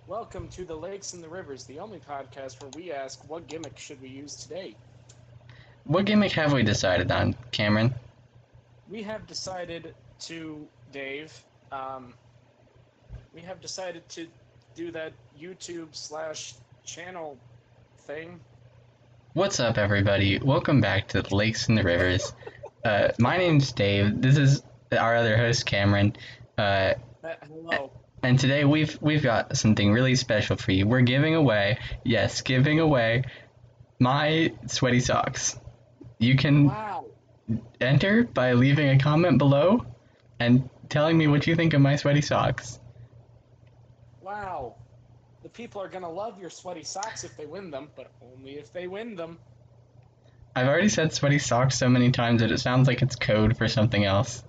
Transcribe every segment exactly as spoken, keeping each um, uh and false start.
Welcome to the Lakes and the Rivers, the only podcast where we ask what gimmick should we use today. What gimmick have we decided on, Cameron? We have decided to, Dave, um, we have decided to do that YouTube slash channel thing. What's up, everybody? Welcome back to the Lakes and the Rivers. Uh, my name's Dave. This is our other host, Cameron. Uh, Uh, hello. and today we've we've got something really special for you. We're giving away, yes, giving away my sweaty socks. You can Wow. enter by leaving a comment below and telling me what you think of my sweaty socks. Wow. The people are gonna love your sweaty socks if they win them, but only if they win them. I've already said sweaty socks so many times that it sounds like it's code for something else.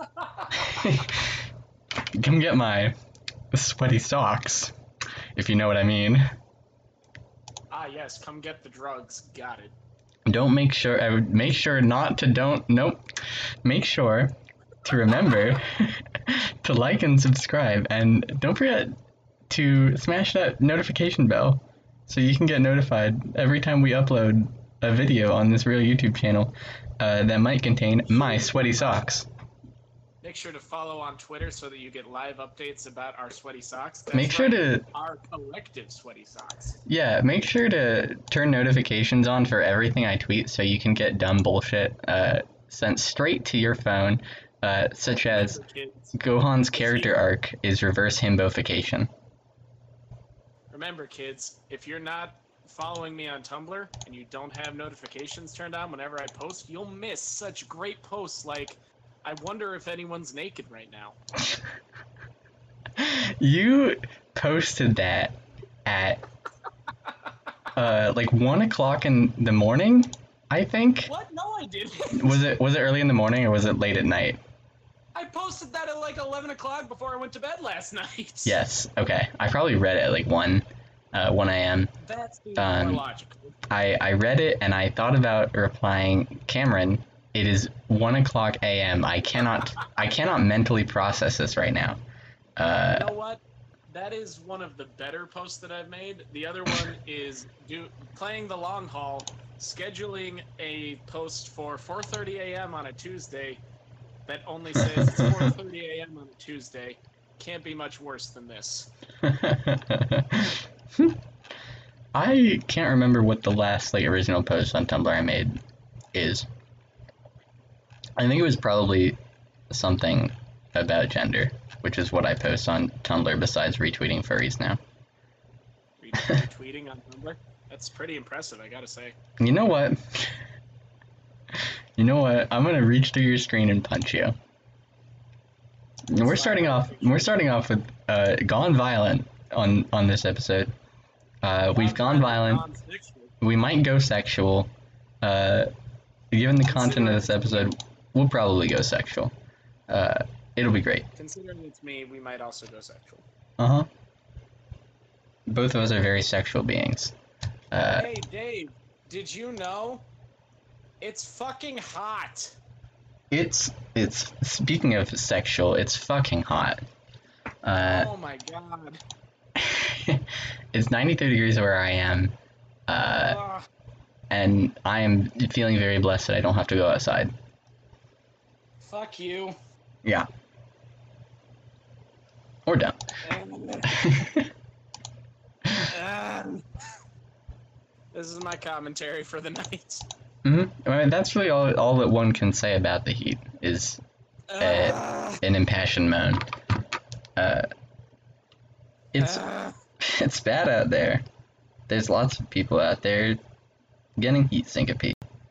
Come get my sweaty socks, if you know what I mean. Ah, yes, come get the drugs. Got it. Don't make sure, I would make sure not to don't, nope. Make sure to remember to like and subscribe, and don't forget to smash that notification bell so you can get notified every time we upload a video on this real YouTube channel uh, that might contain my sweaty socks. Make sure to follow on Twitter so that you get live updates about our sweaty socks. That's Make sure right, to, our collective sweaty socks. yeah, make sure to turn notifications on for everything I tweet so you can get dumb bullshit uh, sent straight to your phone, uh, such as Remember, kids, Gohan's character arc is reverse himbofication. remember, kids, if you're not following me on Tumblr and you don't have notifications turned on whenever I post, you'll miss such great posts like, I wonder if anyone's naked right now. You posted that at uh, like one o'clock in the morning, I think. What? No, I didn't. Was it was it early in the morning or was it late at night? I posted that at like eleven o'clock before I went to bed last night. Yes. Okay. I probably read it at like one, uh, one a m. That's the Um, more logical. I I read it and I thought about replying, Cameron. It is one o'clock a m. I cannot I cannot mentally process this right now. Uh, You know what? That is one of the better posts that I've made. The other one is do playing the long haul, scheduling a post for four thirty a m on a Tuesday that only says it's four thirty a m on a Tuesday. Can't be much worse than this. I can't remember what the last like original post on Tumblr I made is. I think it was probably something about gender, which is what I post on Tumblr besides retweeting furries now. Re- Retweeting on Tumblr. That's pretty impressive, I gotta say. You know what? You know what? I'm gonna reach through your screen and punch you. We're starting off. We're starting off with uh, gone violent on on this episode. Uh, we've gone violent. Non-sexual. We might go sexual. Uh, given the content of this episode, we'll probably go sexual. Uh, it'll be great. Considering it's me, we might also go sexual. Uh huh. Both of us are very sexual beings. Uh, Hey, Dave, did you know? It's fucking hot. it's it's speaking of sexual, it's fucking hot. Uh, Oh my god. it's ninety-three degrees where I am, uh, Ugh. and I am feeling very blessed that I don't have to go outside. Fuck you. Yeah. Or don't. Um, this is my commentary for the night. hmm I mean, that's really all all that one can say about the heat is uh, Ugh. an impassioned moan. Uh, it's Ugh. it's bad out there. There's lots of people out there getting heat syncope.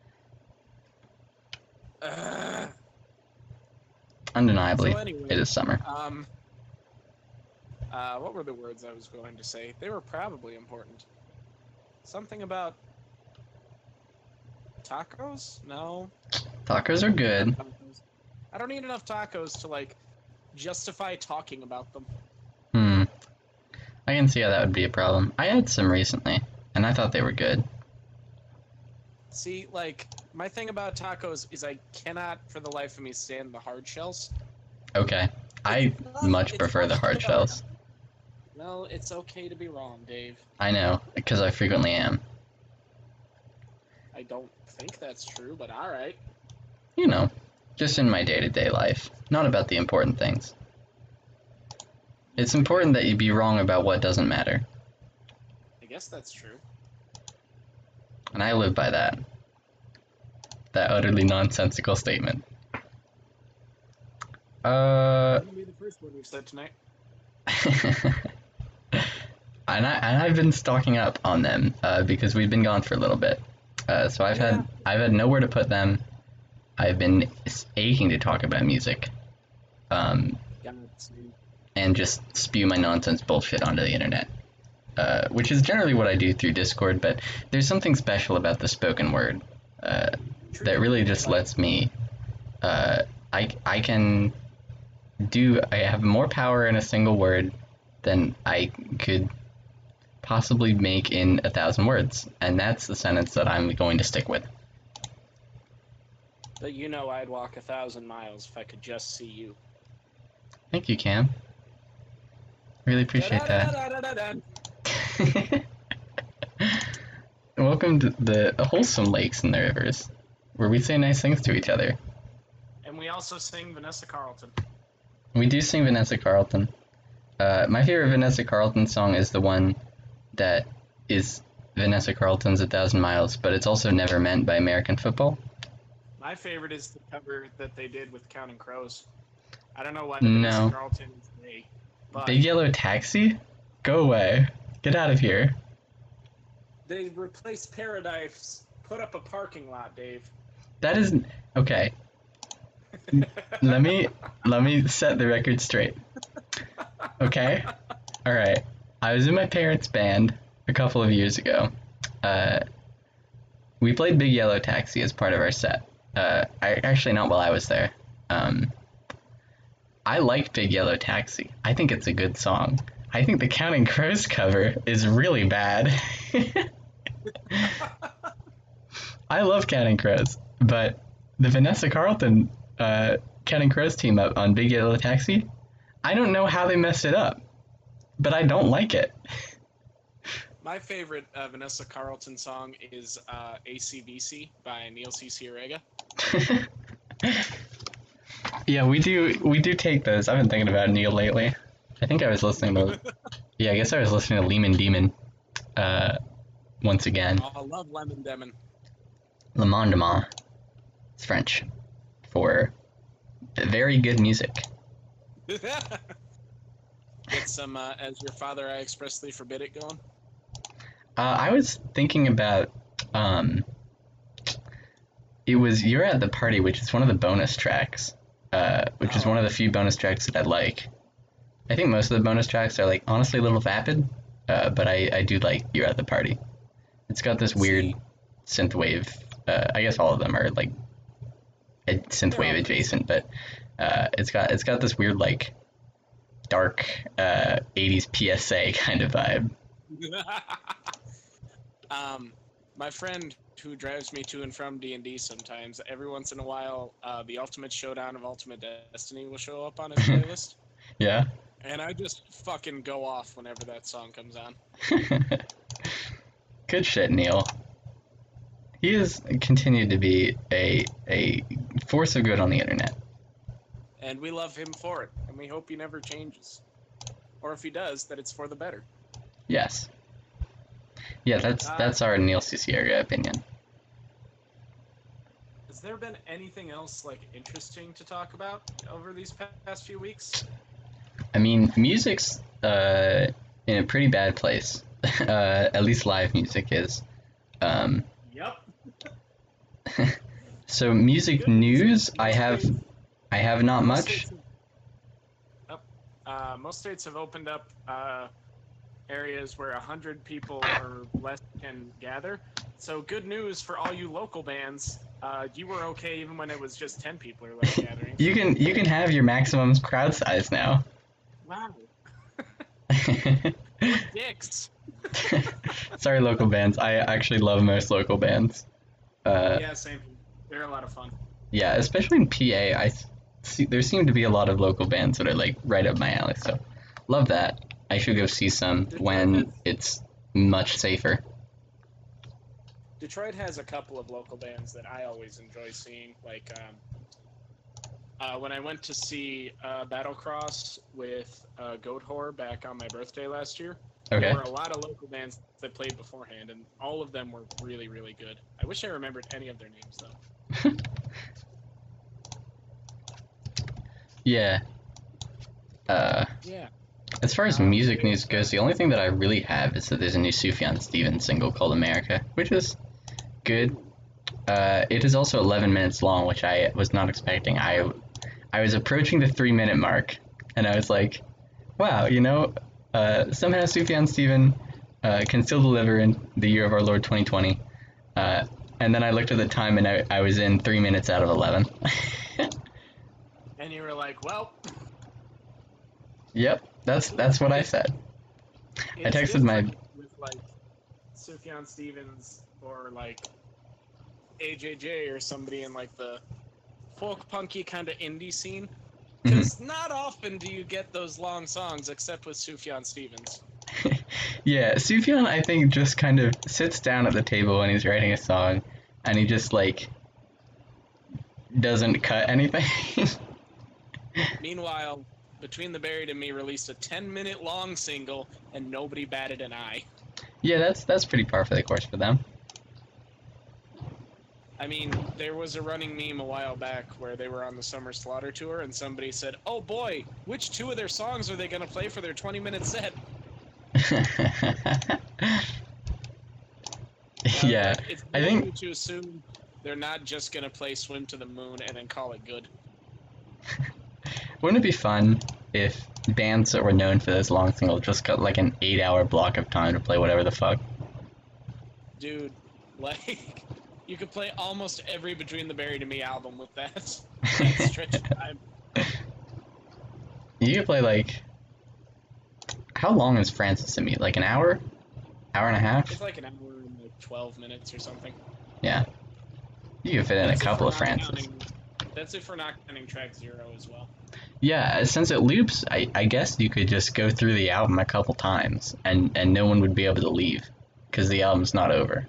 Ugh. Undeniably, So anyway, it is summer. Um. Uh, what were the words I was going to say? They were probably important. Something about tacos? No. Tacos are good. Tacos. I don't eat enough tacos to like justify talking about them. Hmm. I can see how that would be a problem. I had some recently, and I thought they were good. See, like, my thing about tacos is I cannot for the life of me stand the hard shells. Okay. I It's not- much it's prefer not the hard about- shells. Well, know, it's okay to be wrong, Dave. I know, because I frequently am. I don't think that's true, but alright. You know, just in my day-to-day life. Not about the important things. It's important that you be wrong about what doesn't matter. I guess that's true. And I live by that. That utterly nonsensical statement. Uh... That'll be the first one we've said tonight. and, I, and I've been stocking up on them, uh, because we've been gone for a little bit. Uh, so I've Yeah. had I've had nowhere to put them. I've been aching to talk about music. Um... Yeah, let's see. and just spew my nonsense bullshit onto the internet. Uh, which is generally what I do through Discord, but there's something special about the spoken word uh, that really just lets me... Uh, I, I can do... I have more power in a single word than I could possibly make in a thousand words, and that's the sentence that I'm going to stick with. But you know I'd walk a thousand miles if I could just see you. Thank you, Cam. Really appreciate that. Da-da-da-da-da-da. Welcome to the wholesome lakes and the rivers, where we say nice things to each other. And we also sing Vanessa Carlton. We do sing Vanessa Carlton. Uh, my favorite Vanessa Carlton song is the one that is Vanessa Carlton's A Thousand Miles, but it's also Never Meant by American Football. My favorite is the cover that they did with Counting Crows. I don't know why No. Vanessa Carlton is they, but Big Yellow Taxi? Go away. Get out of here. they replaced Paradise, put up a parking lot, Dave. That is... Okay. let me let me set the record straight. Okay? Alright. I was in my parents' band a couple of years ago. Uh, we played Big Yellow Taxi as part of our set. Uh, I, actually, not while I was there. Um, I like Big Yellow Taxi. I think it's a good song. I think the Counting Crows cover is really bad. I love Counting Crows, but the Vanessa Carlton uh, Counting Crows team up on Big Yellow Taxi, I don't know how they messed it up, but I don't like it. My favorite uh, Vanessa Carlton song is uh, A C D C by Neil C. Ciarega. Yeah, we do we do take those. I've been thinking about Neil lately. I think I was listening to... Yeah, I guess I was listening to Lehman Demon uh, once again. Oh, I love Lemon Demon. Le Mandement. It's French for very good music. Get some, uh, as your father, I expressly forbid it going. Uh, I was thinking about, um, it was You're at the Party, which is one of the bonus tracks, uh, which is Oh. one of the few bonus tracks that I like. I think most of the bonus tracks are, like, honestly a little vapid, uh, but I, I do like You're at the Party. It's got this weird See. synthwave, uh, I guess all of them are, like, a- synthwave all adjacent, but uh, it's got it's got this weird, like, dark uh, eighties P S A kind of vibe. um, my friend who drives me to and from D and D sometimes, every once in a while, uh, the Ultimate Showdown of Ultimate Destiny will show up on his playlist. Yeah? And I just fucking go off whenever that song comes on. Good shit, Neil. He has continued to be a a force of good on the internet. And we love him for it, and we hope he never changes. Or if he does, that it's for the better. Yes. Yeah, that's Uh, that's our Neil Cicierega opinion. Has there been anything else, like, interesting to talk about over these past few weeks? I mean, music's uh, in a pretty bad place. uh, at least live music is. Um, Yep. so music Good news news, is I most have states- I have not most much. states have- oh, uh, most states have opened up uh, areas where one hundred people or less can gather. So good news for all you local bands. Uh, you were okay even when it was just ten people or less gathering. You can you can have your maximum crowd size now. Wow. What dicks. Sorry, local bands. I actually love most local bands. Uh, Yeah, same. They're a lot of fun. yeah, especially in P A. I see there seem to be a lot of local bands that are like right up my alley. So, love that. I should go see some Detroit when has- it's much safer. Detroit has a couple of local bands that I always enjoy seeing. Like um, uh, when I went to see uh, Battlecross with uh, Goat Whore back on my birthday last year, Okay. there were a lot of local bands that played beforehand, and all of them were really, really good. I wish I remembered any of their names, though. Yeah. Uh, Yeah. as far as Um, music there's, news goes, the only thing that I really have is that there's a new Sufjan Stevens single called America, which is good. Uh, it is also eleven minutes long, which I was not expecting. I, I was approaching the three minute mark, and I was like, wow, you know, uh, somehow Sufjan Stevens uh, can still deliver in the year of our Lord twenty twenty. Uh, and then I looked at the time, and I, I was in three minutes out of eleven. And you were like, well, Yep, that's that's what I said. I it's texted my different with like Sufjan Stevens or like A J J or somebody in like the folk punky kind of indie scene. Because not often do you get those long songs except with Sufjan Stevens. Yeah, Sufjan, I think, just kind of sits down at the table when he's writing a song, and he just, like, doesn't cut anything. Meanwhile, Between the Buried and Me released a ten minute long single, and nobody batted an eye. Yeah, that's that's pretty par for the course for them. I mean, there was a running meme a while back where they were on the Summer Slaughter tour, and somebody said, oh boy, which two of their songs are they going to play for their twenty minute set? Yeah, Like, it's I think to assume they're not just going to play Swim to the Moon and then call it good. wouldn't it be fun if bands that were known for those long singles just got like an eight hour block of time to play whatever the fuck? Dude, like, you could play almost every Between the Buried and Me album with that, that stretch of time. You could play like, how long is Francis to Meet? Like an hour? Hour and a half? It's like an hour and like twelve minutes or something. Yeah. You could fit in That's a if couple we're of not Francis. counting- That's if we're not counting track zero as well. Yeah, since it loops, I, I guess you could just go through the album a couple times and, and no one would be able to leave because the album's not over.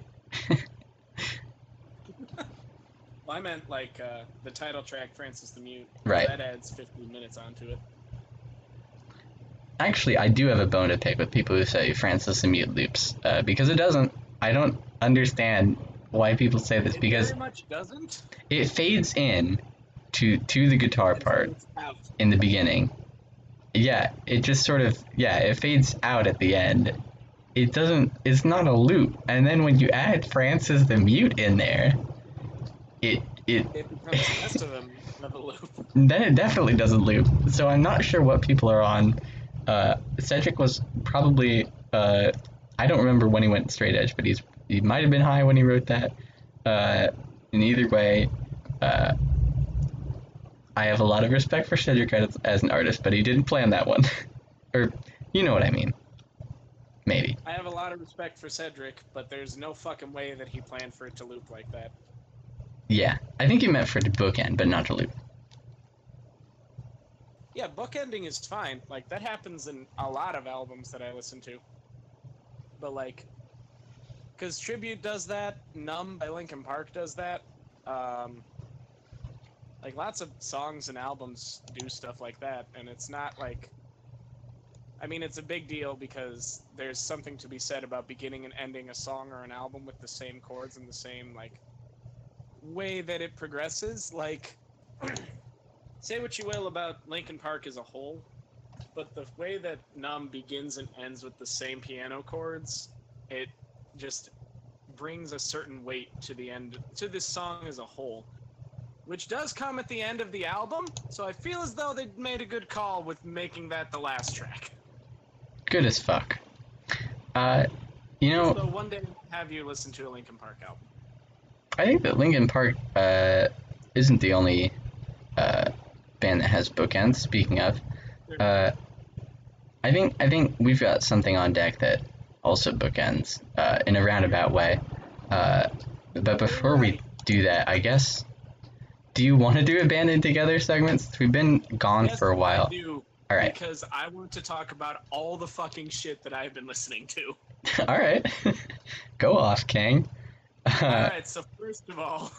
Well, I meant like uh, the title track, Francis the Mute. Right. That adds fifteen minutes onto it. Actually, I do have a bone to pick with people who say Francis the Mute loops uh, because it doesn't. I don't understand why people say this It because very much doesn't. it fades in to to the guitar and part fades out. in the beginning. Yeah, it just sort of yeah, it fades out at the end. It doesn't. It's not a loop. And then when you add Francis the Mute in there, it it It becomes the rest of them of a loop. then it definitely doesn't loop. So I'm not sure what people are on. Uh, Cedric was probably uh, I don't remember when he went straight edge, but he's he might have been high when he wrote that. Uh, in either way, uh, I have a lot of respect for Cedric as, as an artist, but he didn't plan that one, or you know what I mean? Maybe. I have a lot of respect for Cedric, but there's no fucking way that he planned for it to loop like that. Yeah, I think he meant for it to bookend, but not to loop. Yeah, bookending is fine. Like, that happens in a lot of albums that I listen to. But, like, because Tribute does that, Numb by Linkin Park does that. Um, like, lots of songs and albums do stuff like that, and it's not like... I mean, it's a big deal because there's something to be said about beginning and ending a song or an album with the same chords and the same, like, way that it progresses. Like... Say what you will about Linkin Park as a whole, but the way that Numb begins and ends with the same piano chords, it just brings a certain weight to the end, to this song as a whole, which does come at the end of the album, so I feel as though they made a good call with making that the last track. Good as fuck. Uh, you know, So one day I'll have you listen to a Linkin Park album. I think that Linkin Park uh, isn't the only uh, band that has bookends. Speaking of, uh, I think I think we've got something on deck that also bookends uh, in a roundabout way. Uh, but before we do that, I guess, do you want to do a banded together segment? Since we've been gone Yes, for a while. I do. All right. Because I want to talk about all the fucking shit that I've been listening to. All right. Go off, King. Uh, Alright, so first of all,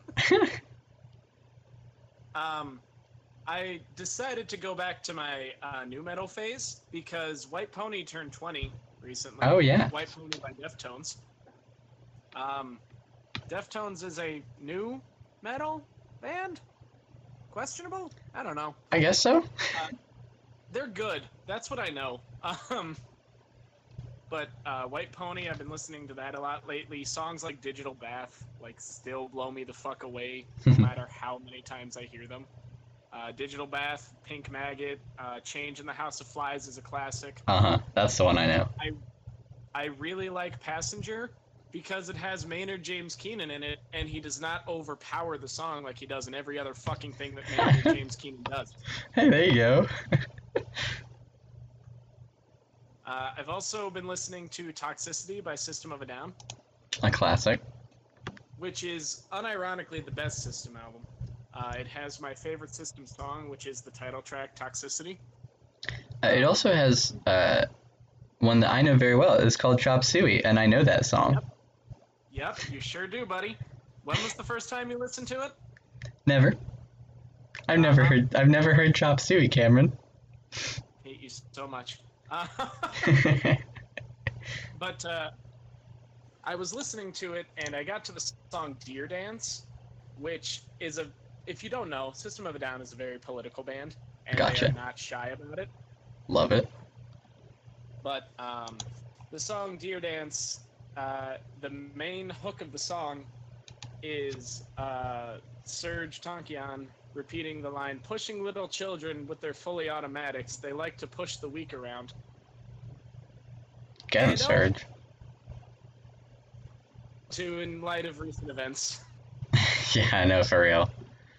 um, I decided to go back to my uh, new metal phase because White Pony turned twenty recently. Oh, yeah. White Pony by Deftones. Um, Deftones is a new metal band? Questionable? I don't know. I guess so. Uh, they're good. That's what I know. Um, but uh, White Pony, I've been listening to that a lot lately. Songs like Digital Bath, like, still blow me the fuck away, no matter how many times I hear them. Uh, Digital Bath, Pink Maggot, uh, Change in the House of Flies is a classic. Uh-huh. That's the one I know. I I really like Passenger because it has Maynard James Keenan in it, and he does not overpower the song like he does in every other fucking thing that Maynard James Keenan does. Hey, there you go. Uh, I've also been listening to Toxicity by System of a Down, A classic. which is unironically the best System album. Uh, it has my favorite System song, which is the title track, Toxicity. Uh, it also has uh, one that I know very well. It's called Chop Suey, and I know that song. Yep. Yep, you sure do, buddy. When was the first time you listened to it? Never. I've never Uh-huh. heard. I've never heard Chop Suey, Cameron. Hate you so much. Uh, but uh, I was listening to it, and I got to the song Deer Dance, which is a, if you don't know, System of a Down is a very political band, and Gotcha. they are not shy about it. Love it. But um, the song Deer Dance, uh, the main hook of the song is uh, Serge Tankian repeating the line, "Pushing little children with their fully automatics, they like to push the weak around." Get Hey, it, don't- Surge. To, in light of recent events. Yeah, I know, for real.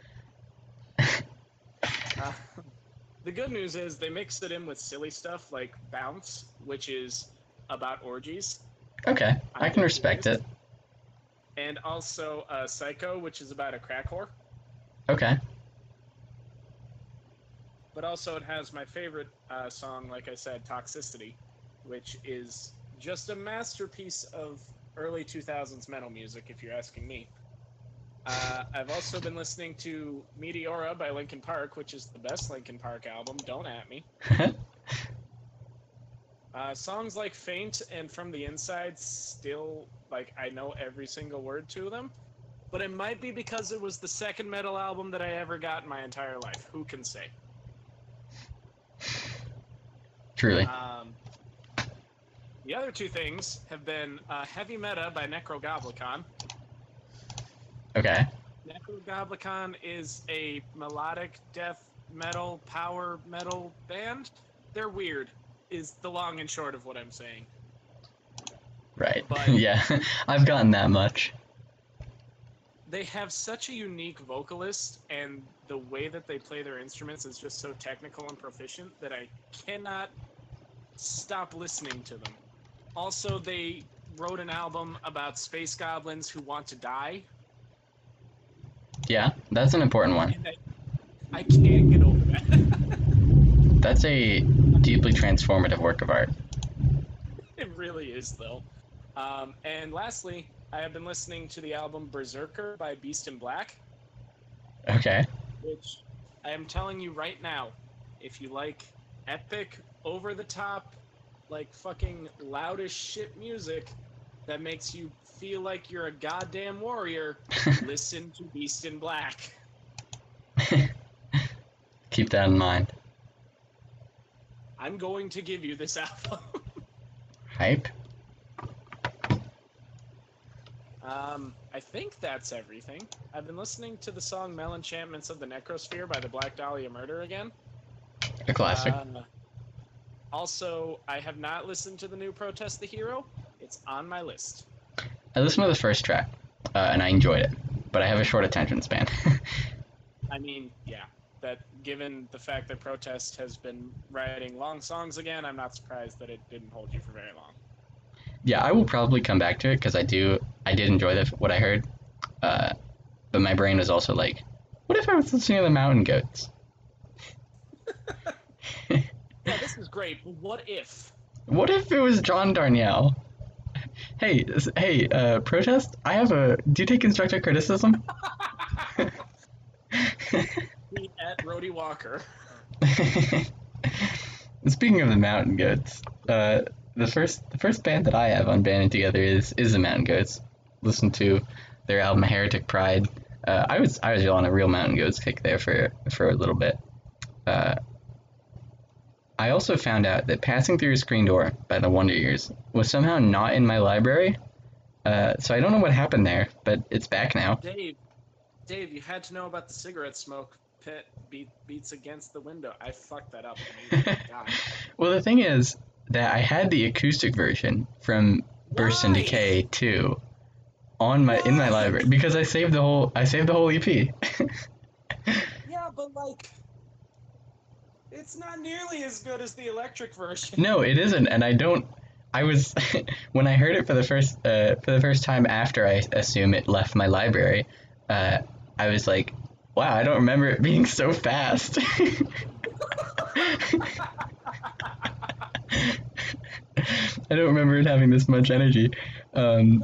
Uh, the good news is they mixed it in with silly stuff like Bounce, which is about orgies, Okay, I can respect it. and also uh, Psycho, which is about a crack whore. Okay. But also it has my favorite uh, song, like I said, Toxicity, which is just a masterpiece of early two thousands metal music, if you're asking me. Uh, I've also been listening to Meteora by Linkin Park, which is the best Linkin Park album. Don't at me. Uh, songs like Faint and From the Inside still, like, I know every single word to them. But it might be because it was the second metal album that I ever got in my entire life. Who can say? Truly. Um, the other two things have been uh, Heavy Meta by Necrogoblicon. Okay. Necrogoblicon is a melodic death metal, power metal band. They're weird, is the long and short of what I'm saying. Right. But- Yeah, I've gotten that much. They have such a unique vocalist, and the way that they play their instruments is just so technical and proficient that I cannot stop listening to them. Also, they wrote an album about space goblins who want to die, Yeah, that's an important one. and I, I can't get over that. That's a deeply transformative work of art. It really is, though. Um, and lastly, I have been listening to the album Berserker by Beast in Black, Okay. which I am telling you right now, if you like epic, over-the-top, like fucking loud as shit music that makes you feel like you're a goddamn warrior, listen to Beast in Black. Keep that in mind. I'm going to give you this album. Hype. um, I think that's everything. I've been listening to the song Melenchantments of the Necrosphere by the Black Dahlia Murder again. A classic. Uh, also, I have not listened to the new Protest the Hero. It's on my list. I listened to the first track, uh, and I enjoyed it, but I have a short attention span. I mean, yeah, that given the fact that Protest has been writing long songs again, I'm not surprised that it didn't hold you for very long. Yeah, I will probably come back to it because I do. I did enjoy the, what I heard, uh, but my brain was also like, "What if I was listening to the Mountain Goats?" Yeah, this is great, but what if? What if it was John Darnielle? Hey, s- hey, uh, protest? I have a. Do you take constructive criticism? Tweet at Rhodey Walker. Speaking of the Mountain Goats, uh, the first the first band that I have on Banded Together is is the Mountain Goats. Listen to their album Heretic Pride. Uh, I was I was on a real Mountain Goats kick there for for a little bit. Uh, I also found out that Passing Through a Screen Door by the Wonder Years was somehow not in my library. Uh, so I don't know what happened there, but it's back now. Dave, Dave, you had to know about the cigarette smoke pit beat, beats against the window. I fucked that up. God. Well, the thing is that I had the acoustic version from Burst and Why? Decay two on my in my Why? library because I saved the whole I saved the whole E P. Yeah, but like, it's not nearly as good as the electric version. No, it isn't, and I don't. I was when I heard it for the first uh, for the first time after I assume it left my library. Uh, I was like, wow, I don't remember it being so fast. I don't remember it having this much energy. Um,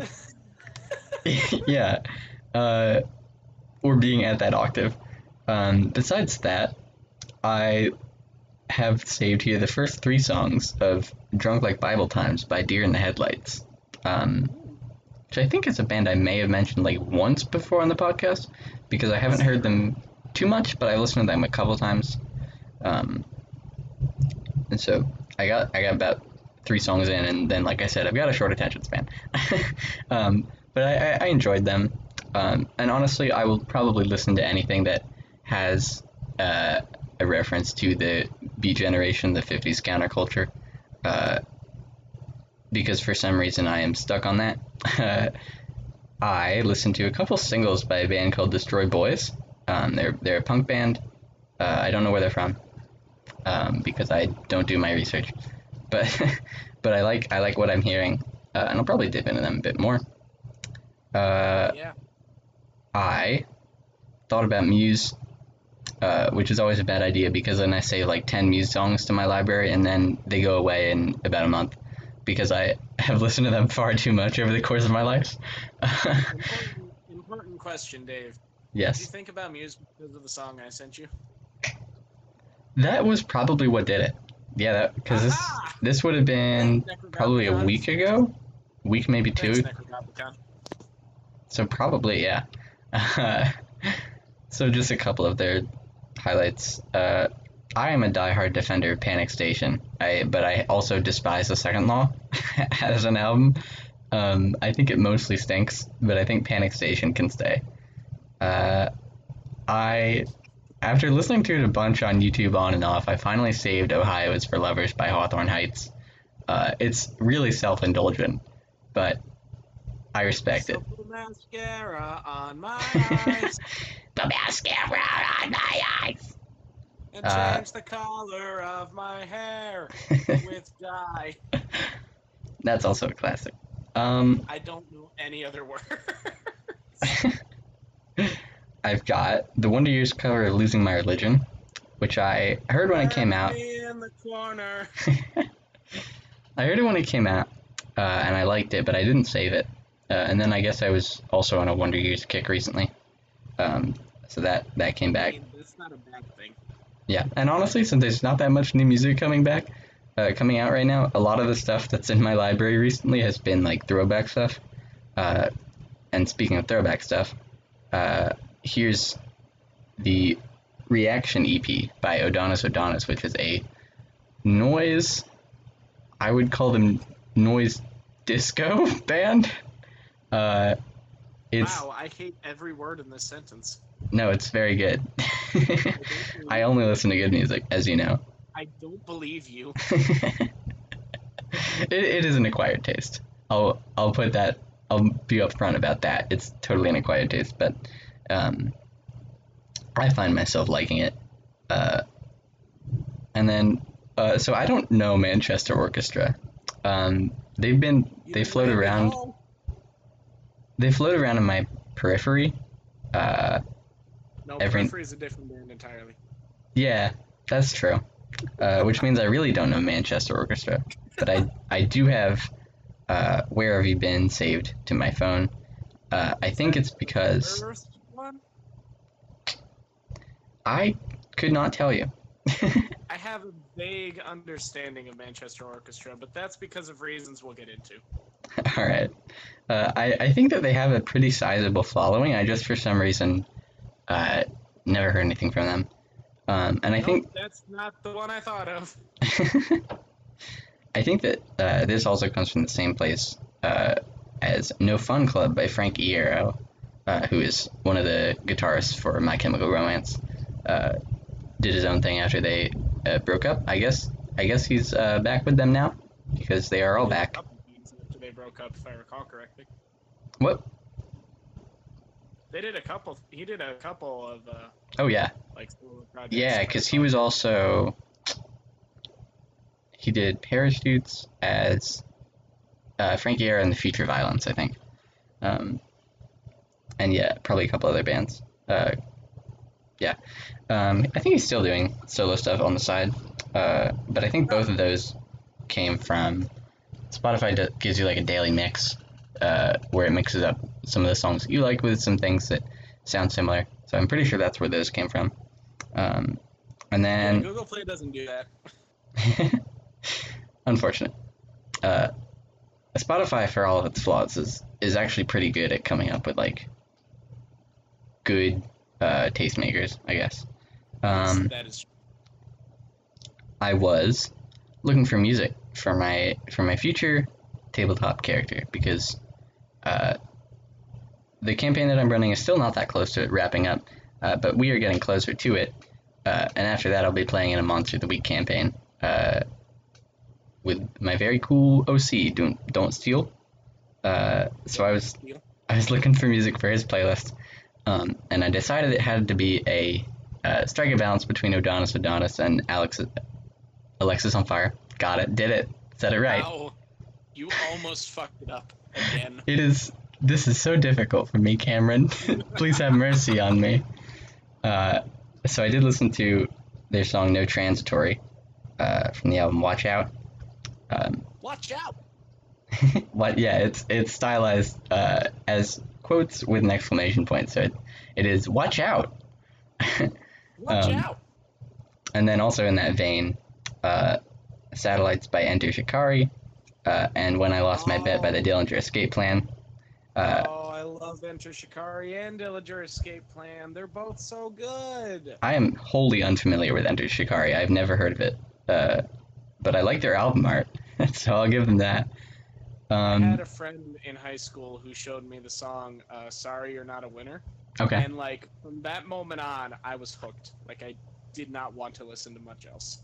yeah, uh, or being at that octave. Um, besides that, I have saved here the first three songs of Drunk Like Bible Times by Deer in the Headlights, um, which I think is a band I may have mentioned like once before on the podcast, because I haven't heard them too much, but I listened to them a couple times. Um, and so I got I got about three songs in, and then, like I said, I've got a short attention span. um, but I, I, I enjoyed them, um, and honestly, I will probably listen to anything that has uh, a reference to the Beat Generation, the fifties counterculture, uh, because for some reason I am stuck on that. I listened to a couple singles by a band called Destroy Boys. Um, they're they're a punk band. Uh, I don't know where they're from, um, because I don't do my research. But but I like I like what I'm hearing, uh, and I'll probably dip into them a bit more. Uh, Yeah. I thought about Muse, uh, which is always a bad idea because then I save like ten Muse songs to my library and then they go away in about a month because I have listened to them far too much over the course of my life. Important, important question, Dave. Yes. Did you think about Muse because of the song I sent you? That was probably what did it. Yeah, because this Aha! this would have been Thanks, probably a Necrogoblicon. week ago, week maybe two. Thanks, Necrogoblicon. So probably yeah. Uh, so just a couple of their highlights. Uh, I am a diehard defender of Panic Station. I but I also despise The Second Law as an album. Um, I think it mostly stinks, but I think Panic Station can stay. Uh, I after listening to it a bunch on YouTube on and off, I finally saved Ohio is for Lovers by Hawthorne Heights. Uh, it's really self-indulgent, but I respect so it. Put mascara on my eyes The mascara on my eyes. and Uh, change the color of my hair with dye. That's also a classic. Um, I don't know any other word. I've got the Wonder Years cover of Losing My Religion, which I heard when it came out. Me in the corner. I heard it when it came out, uh, and I liked it, but I didn't save it. Uh, and then I guess I was also on a Wonder Years kick recently, um, so that that came I back. mean, it's not a bad thing. Yeah, and honestly, since there's not that much new music coming back, uh, coming out right now, a lot of the stuff that's in my library recently has been like throwback stuff. Uh, and speaking of throwback stuff, uh, here's the Reaction E P by Odonis Odonis, which is a noise, I would call them noise disco band. Uh, it's Wow, I hate every word in this sentence. no, it's very good. I only listen to good music, as you know. I don't believe you. it, it is an acquired taste. I'll I'll put that. I'll be upfront about that. It's totally an acquired taste, but um, I find myself liking it. Uh, and then, uh, so I don't know Manchester Orchestra. Um, they've been You they float rabbit around. hole. They float around in my periphery. Uh, No, every- Periphery is a different band entirely. yeah, that's true. uh, which means I really don't know Manchester Orchestra. But I I do have uh, Where Have You Been saved to my phone. Uh, I think it's because First one? I could not tell you. I have a vague understanding of Manchester Orchestra, but that's because of reasons we'll get into. All right. Uh, I, I think that they have a pretty sizable following. I just, for some reason, uh, never heard anything from them. Um, and I Nope, think that's not the one I thought of. I think that uh, this also comes from the same place uh, as No Fun Club by Frank Iero, uh, who is one of the guitarists for My Chemical Romance. Uh, did his own thing after they uh, broke up. I guess I guess he's uh, back with them now because they are all He did a back. couple things after they broke up, if I recall correctly. What? They did a couple. He did a couple of uh, Oh yeah, like solo projects. yeah, if I because he recall. was also he did Parachutes as uh, Frank Iero in the Future Violence, I think. Um, and yeah, probably a couple other bands. Uh, yeah, um, I think he's still doing solo stuff on the side. Uh, but I think both of those came from Spotify. Do, gives you like a daily mix uh, where it mixes up some of the songs that you like with some things that sound similar. So I'm pretty sure that's where those came from. Um, and Yeah, then Google Play doesn't do that. unfortunate. Uh, Spotify, for all of its flaws, is is actually pretty good at coming up with like good uh, tastemakers, I guess. Um, That is. I was looking for music for my for my future tabletop character because uh, the campaign that I'm running is still not that close to it wrapping up, uh, but we are getting closer to it. Uh, and after that, I'll be playing in a Monster of the Week campaign uh, with my very cool O C, Don't Don't Steal. Uh, so I was I was looking for music for his playlist, um, and I decided it had to be a uh, strike a balance between Adonis Adonis and Alex Alexis on Fire. Got it, did it, said it right. Wow, you almost fucked it up again. It is. This is so difficult for me, Cameron. Please have mercy on me. Uh, so I did listen to their song "No Transitory" uh, from the album "Watch Out." Um, Watch out! what? Yeah, it's it's stylized uh, as quotes with an exclamation point. So it, it is "Watch out." Watch Um, out! And then also in that vein, uh, "Satellites" by Enter Shikari, uh, and "When I Lost My Bet" by the Oh. Dillinger Escape Plan. Uh, oh, I love Enter Shikari and Dillinger Escape Plan. They're both so good. I am wholly unfamiliar with Enter Shikari. I've never heard of it, uh, but I like their album art, so I'll give them that. Um, I had a friend in high school who showed me the song uh, "Sorry You're Not a Winner," okay. and like from that moment on, I was hooked. Like I did not want to listen to much else.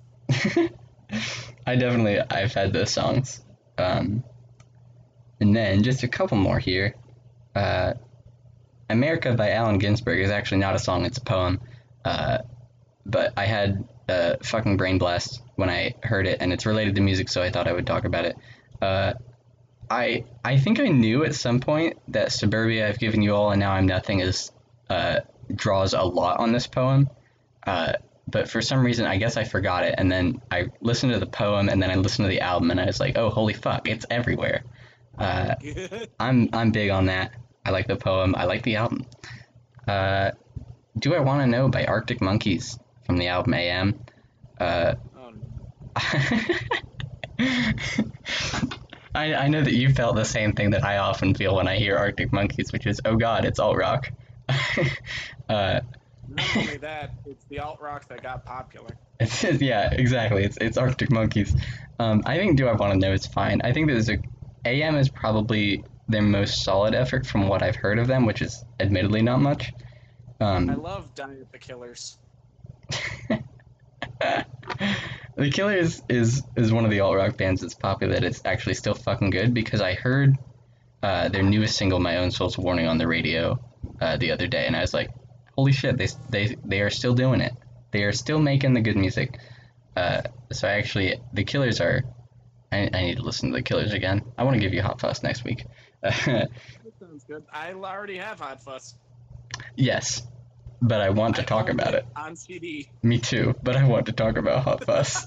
I definitely I've had those songs. Um, and then just a couple more here. Uh, America by Allen Ginsberg is actually not a song, it's a poem. Uh, but I had a fucking brain blast when I heard it, and it's related to music, so I thought I would talk about it. Uh, I I think I knew at some point that Suburbia, I've Given You All, and Now I'm Nothing is uh, draws a lot on this poem. Uh, but for some reason, I guess I forgot it, and then I listened to the poem, and then I listened to the album, and I was like, oh, holy fuck, it's everywhere. Uh, I'm I'm big on that. I like the poem. I like the album. Uh, Do I Want to Know by Arctic Monkeys from the album A M. Uh, oh, no. I, I know that you felt the same thing that I often feel when I hear Arctic Monkeys, which is, oh god, it's alt rock. uh, Not only that, it's the alt rock that got popular. It's, yeah, exactly. It's it's Arctic Monkeys. Um, I think Do I Want to Know is fine. I think there's a A M is probably their most solid effort from what I've heard of them, which is admittedly not much. Um, I love Diet the Killers. The Killers is is one of the alt rock bands that's popular that it's actually still fucking good because I heard uh, their newest single, My Own Soul's Warning, on the radio uh, the other day, and I was like, holy shit, they they they are still doing it. They are still making the good music. Uh, so I actually, the Killers are. I, I need to listen to the Killers again. I want to give you Hot Fuss next week. That sounds good. I already have Hot Fuss. Yes. but I want to I talk owned about it. on C D. Me too, but I want to talk about Hot Fuss.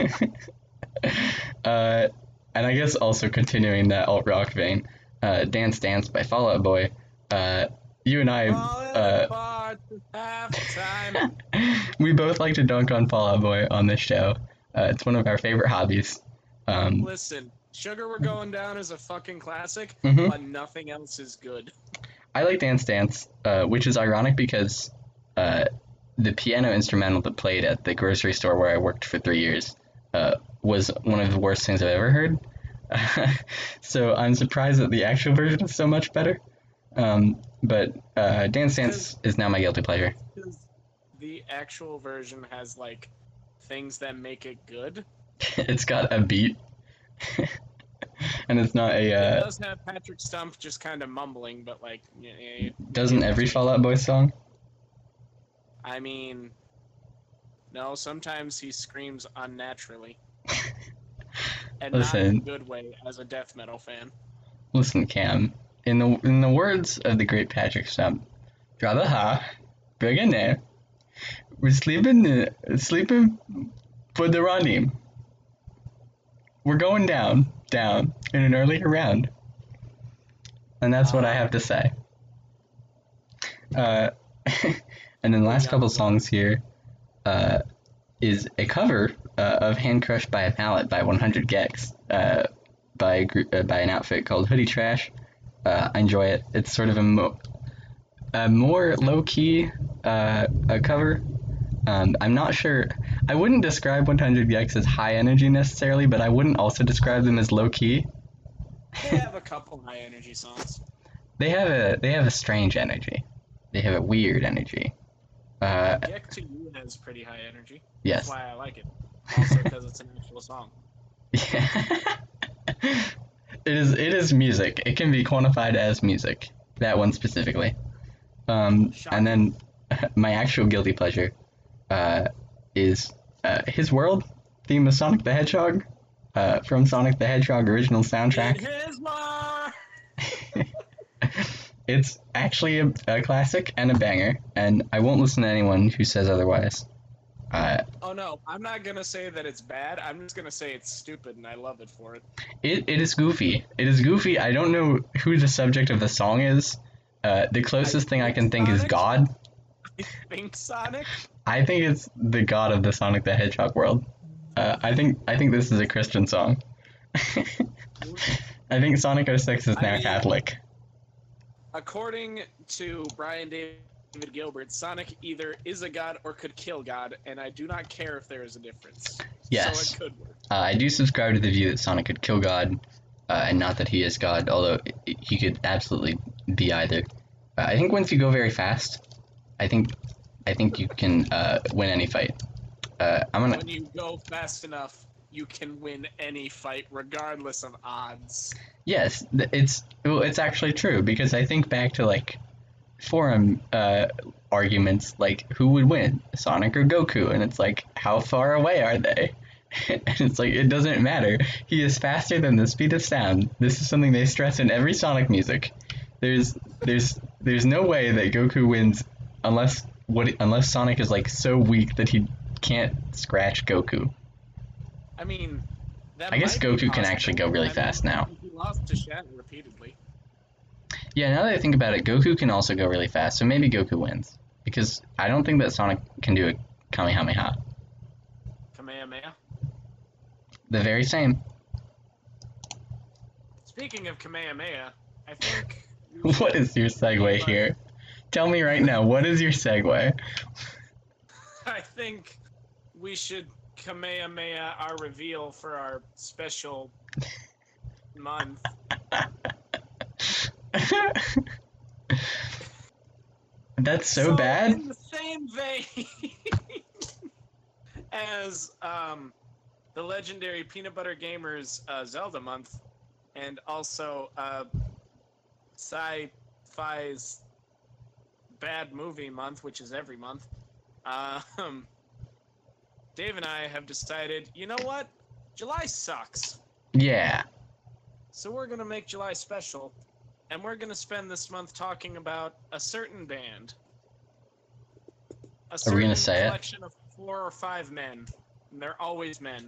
uh, and I guess also continuing that alt rock vein, uh, Dance Dance by Fall Out Boy. Uh, you and I, uh, Apart to halftime. we both like to dunk on Fall Out Boy on this show. Uh, it's one of our favorite hobbies. Um, Listen, Sugar We're Going Down is a fucking classic, Mhm. but nothing else is good. I like Dance Dance, uh, which is ironic because uh, the piano instrumental that played at the grocery store where I worked for three years uh, was one of the worst things I've ever heard. So I'm surprised that the actual version is so much better. Um, but uh, Dance Dance is now my guilty pleasure. Because the actual version has, like, things that make it good. It's got a beat. And it's not a. It Uh, does have Patrick Stump just kind of mumbling, but, like... y- y- doesn't it every does Fall make- Out Boy song? I mean... No, sometimes he screams unnaturally. And not in Listen. a good way, as a death metal fan. Listen, Cam. In the in the words of the great Patrick Stump, draw the ha, bring in there. We're sleeping uh, sleeping for the running. We're going down, down in an earlier round. And that's what I have to say. Uh, and then the last couple songs here uh, is a cover uh, of Hand Crushed by a Mallet by one hundred gecs uh, by, a group, uh, by an outfit called Hoodie Trash. Uh, I enjoy it. It's sort of a, mo- a more low-key uh, a cover. Um, I'm not sure. I wouldn't describe one hundred gecs as high energy necessarily, but I wouldn't also describe them as low-key. They have a couple high energy songs. They have a they have a strange energy. They have a weird energy. Uh, Geck to You has pretty high energy. yes. That's why I like it. Also because it's an actual song. Yeah. It is it is music. It can be quantified as music. That one specifically. Um, and then my actual guilty pleasure uh, is uh, His World theme of Sonic the Hedgehog uh, from Sonic the Hedgehog original soundtrack. In his war! It's actually a, a classic and a banger, and I won't listen to anyone who says otherwise. Uh, Oh no, I'm not gonna say that it's bad. I'm just gonna say it's stupid, and I love it for it. it, it is goofy. It is goofy. I don't know who the subject of the song is. Uh, the closest I thing I think can think is Sonic? God. I think Sonic. I think it's the god of the Sonic the Hedgehog world. Uh, I think I think this is a Christian song. I think Sonic oh six is I now mean- Catholic. According to Brian David Gilbert, Sonic either is a god or could kill God, and I do not care if there is a difference. Yes. So it could work. Uh, I do subscribe to the view that Sonic could kill God, uh, and not that he is God, although i- i- he could absolutely be either. Uh, I think once you go very fast, I think I think you can uh, win any fight. Uh, I'm gonna When you go fast enough, you can win any fight, regardless of odds. yes, th- it's well, it's actually true because I think back to like forum uh, arguments like who would win, Sonic or Goku, and it's like how far away are they? And it's like it doesn't matter. He is faster than the speed of sound. This is something they stress in every Sonic music. There's there's there's no way that Goku wins unless what unless Sonic is like so weak that he can't scratch Goku. I mean, that I guess might be Goku can possible. actually go really I mean, fast now. He lost to Shat repeatedly. Yeah, now that I think about it, Goku can also go really fast, so maybe Goku wins. Because I don't think that Sonic can do a Kamehameha. Kamehameha. The very same. Speaking of Kamehameha, I think. we What should- is your segue here? Tell me right now, what is your segue? I think we should Kamehameha our reveal for our special month. That's so, bad? In the same vein as um, the legendary Peanut Butter Gamers uh, Zelda month, and also uh, Sci-Fi's Bad Movie month, which is every month. Um, Dave and I have decided, you know what? July sucks. Yeah. So we're going to make July special, and we're going to spend this month talking about a certain band. A Are we gonna certain say it? collection of four or five men. And they're always men.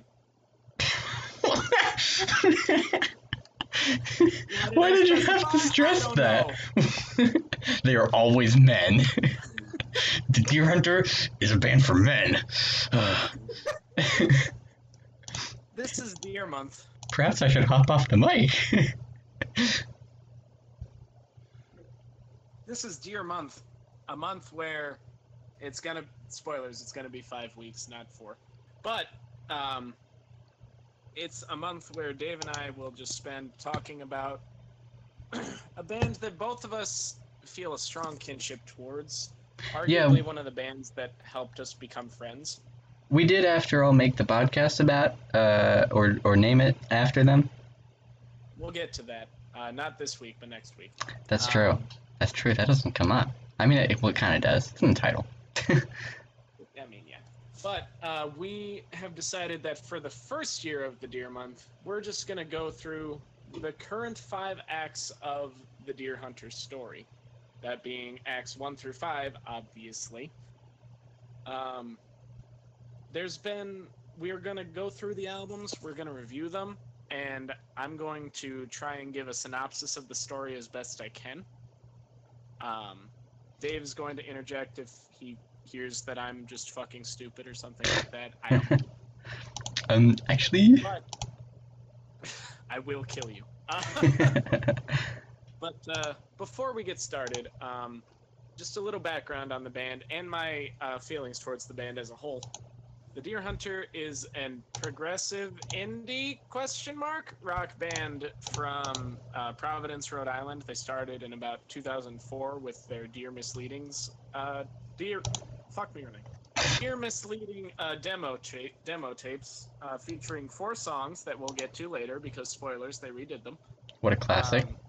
Why did you have to specify? stress I don't that? They are always men. The Deer Hunter is a band for men. This is Deer Month. Perhaps I should hop off the mic. This is Deer Month. A month where it's gonna, spoilers, it's gonna be five weeks, not four. But, um, it's a month where Dave and I will just spend talking about a band that both of us feel a strong kinship towards. Arguably Yeah. one of the bands that helped us become friends. We did, after all, make the podcast about, uh, or or name it after them. We'll get to that. Uh, not this week, but next week. That's true. Um, That's true. That doesn't come up. I mean, it, well, it kind of does. It's in the title. I mean, yeah. But uh, we have decided that for the first year of the Deer Month, we're just going to go through the current five acts of the Deer Hunter story. That being acts one through five, obviously. Um, there's been... We're going to go through the albums, we're going to review them, and I'm going to try and give a synopsis of the story as best I can. Um, Dave is going to interject if he hears that I'm just fucking stupid or something like that. I don't know. um, actually... But I will kill you. Uh, but uh, before we get started, um, just a little background on the band and my uh, feelings towards the band as a whole. The Deer Hunter is an progressive indie question mark rock band from uh, Providence, Rhode Island. They started in about two thousand four with their Dear Misleadings, uh, Dear, fuck me running, Dear Misleading uh, demo ta- demo tapes uh, featuring four songs that we'll get to later because spoilers, they redid them. What a classic. Um,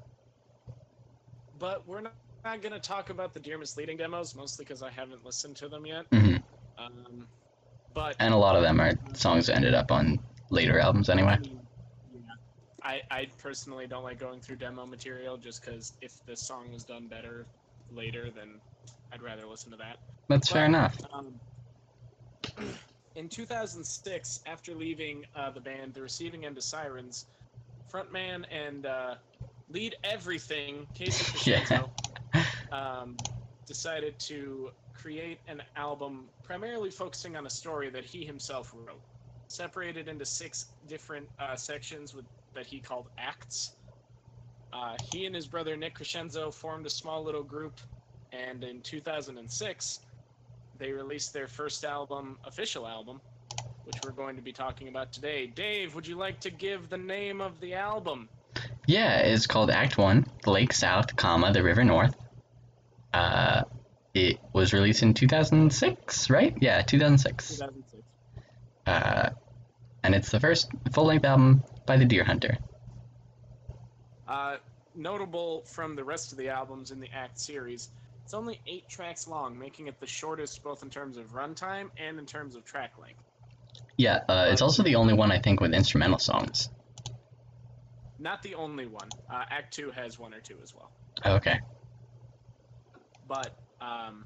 but we're not, not going to talk about the Dear Misleading demos, mostly because I haven't listened to them yet. hmm Um, but And a lot of them are songs that ended up on later albums anyway. I mean, yeah. I, I personally don't like going through demo material just because if the song was done better later, then I'd rather listen to that. That's fair But, enough. Um, in two thousand six, after leaving uh, the band, The Receiving End of Sirens, frontman and uh, lead everything, Casey Crescenzo, um, decided to create an album primarily focusing on a story that he himself wrote, separated into six different uh, sections with that he called acts. Uh, he and his brother Nick Crescenzo formed a small little group, and in two thousand six, they released their first album, official album, which we're going to be talking about today. Dave, would you like to give the name of the album? Yeah, it's called Act One, The Lake South, comma, The River North. Uh, it was released in two thousand six, right? Yeah, two thousand six. two thousand six. Uh, and it's the first full-length album by the Deer Hunter. Uh, notable from the rest of the albums in the Act series, it's only eight tracks long, making it the shortest both in terms of runtime and in terms of track length. Yeah, uh, it's also the only one, I think, with instrumental songs. Not the only one. Uh, Act two has one or two as well. Okay. But um,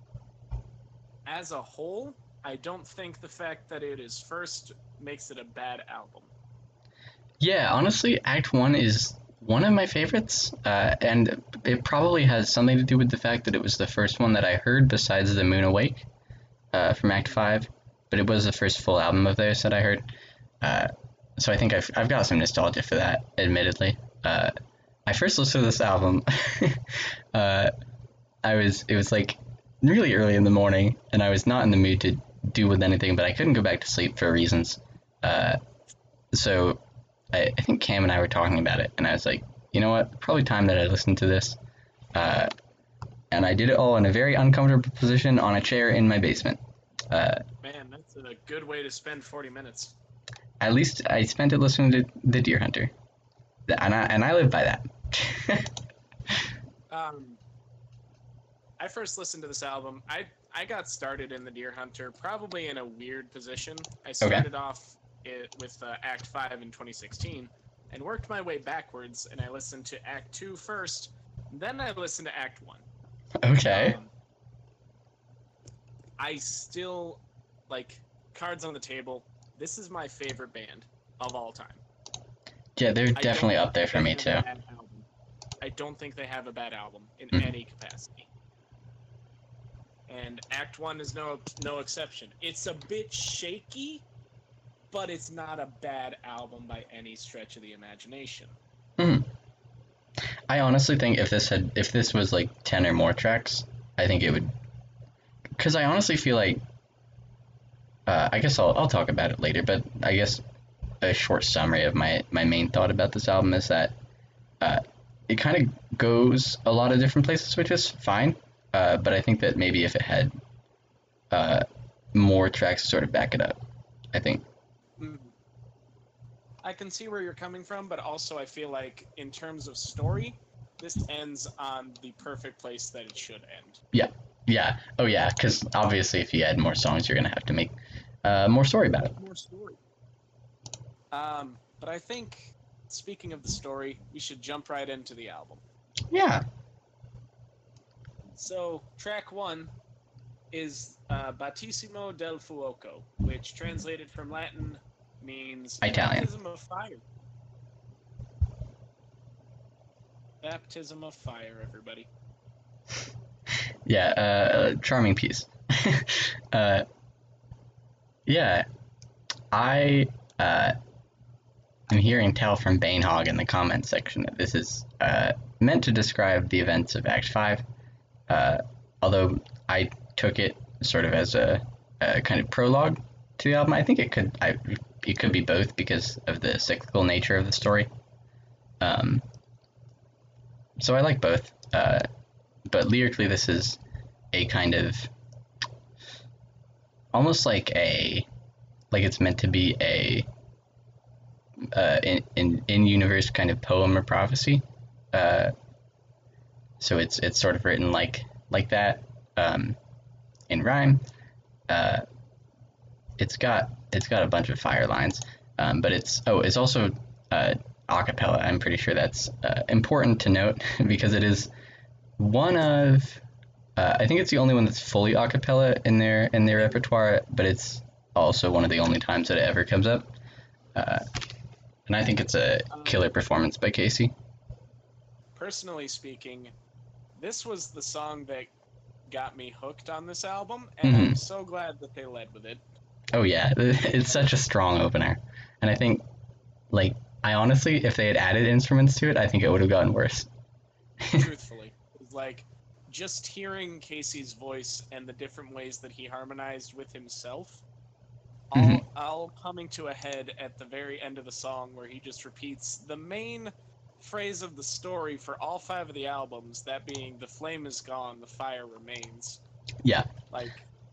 as a whole, I don't think the fact that it is first makes it a bad album. Yeah, honestly, Act One is one of my favorites, uh, and it probably has something to do with the fact that it was the first one that I heard besides The Moon Awake uh, from Act Five, but it was the first full album of theirs that I heard. Uh, so I think I've I've got some nostalgia for that, admittedly. Uh, I first listened to this album. uh, I was it was like really early in the morning, and I was not in the mood to do with anything, but I couldn't go back to sleep for reasons. Uh, so I, I think Cam and I were talking about it, and I was like, you know what? Probably time that I listened to this. Uh, and I did it all in a very uncomfortable position on a chair in my basement. Uh, Man, that's a good way to spend forty minutes. At least I spent it listening to The Deer Hunter, and I and I live by that. um, I first listened to this album. I I got started in The Deer Hunter probably in a weird position. I started off it with uh, Act Five in twenty sixteen, and worked my way backwards. And I listened to Act Two first, then I listened to Act One. Okay. Um, I still, like, cards on the table, this is my favorite band of all time. Yeah, they're I definitely don't up there think for they me have too. a bad album. I don't think they have a bad album in Mhm. any capacity. And Act One is no no exception. It's a bit shaky, but it's not a bad album by any stretch of the imagination. Mhm. I honestly think if this had if this was like ten or more tracks, I think it would. Because I honestly feel like. Uh, I guess I'll I'll talk about it later, but I guess a short summary of my my main thought about this album is that uh, it kind of goes a lot of different places, which is fine. Uh, but I think that maybe if it had uh, more tracks to sort of back it up, I think. Mhm. I can see where you're coming from, but also I feel like in terms of story, this ends on the perfect place that it should end. Yeah, yeah, oh yeah, because obviously if you add more songs, you're gonna have to make uh, more story about it. More story. Um, but I think, speaking of the story, we should jump right into the album. Yeah. So, track one is uh, Battesimo del Fuoco, which translated from Latin means Italian. Baptism of Fire. Baptism of Fire, everybody. Yeah, uh, charming piece. uh, yeah, I uh, am hearing tell from Banehog in the comments section that this is uh, meant to describe the events of Act five, uh, although I took it sort of as a, a kind of prologue to the album. I think it could I, it could be both because of the cyclical nature of the story. Um, so I like both, uh, but lyrically this is a kind of almost like a like it's meant to be a uh, in, in in universe kind of poem or prophecy. Uh, so it's it's sort of written like like that um, in rhyme. Uh, it's got it's got a bunch of fire lines, um, but it's oh it's also uh, a cappella. I'm pretty sure that's uh, important to note because it is one of uh, I think it's the only one that's fully a cappella in their in their repertoire, but it's also one of the only times that it ever comes up. Uh, and I think it's a killer performance by Casey. Personally speaking, this was the song that got me hooked on this album, and Mhm. I'm so glad that they led with it. Oh yeah, it's such a strong opener, and I think, like, I honestly, if they had added instruments to it, I think it would have gotten worse. Truthfully, it's like just hearing Casey's voice and the different ways that he harmonized with himself, all, Mhm. all coming to a head at the very end of the song, where he just repeats the main phrase of the story for all five of the albums, that being "the flame is gone, the fire remains." Yeah. Like,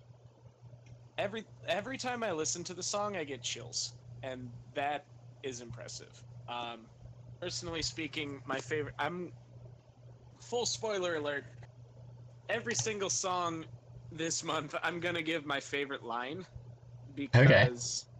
every every time I listen to the song, I get chills, and that is impressive. Um, personally speaking, my favorite. I'm full spoiler alert. Every single song this month, I'm gonna give my favorite line because Okay.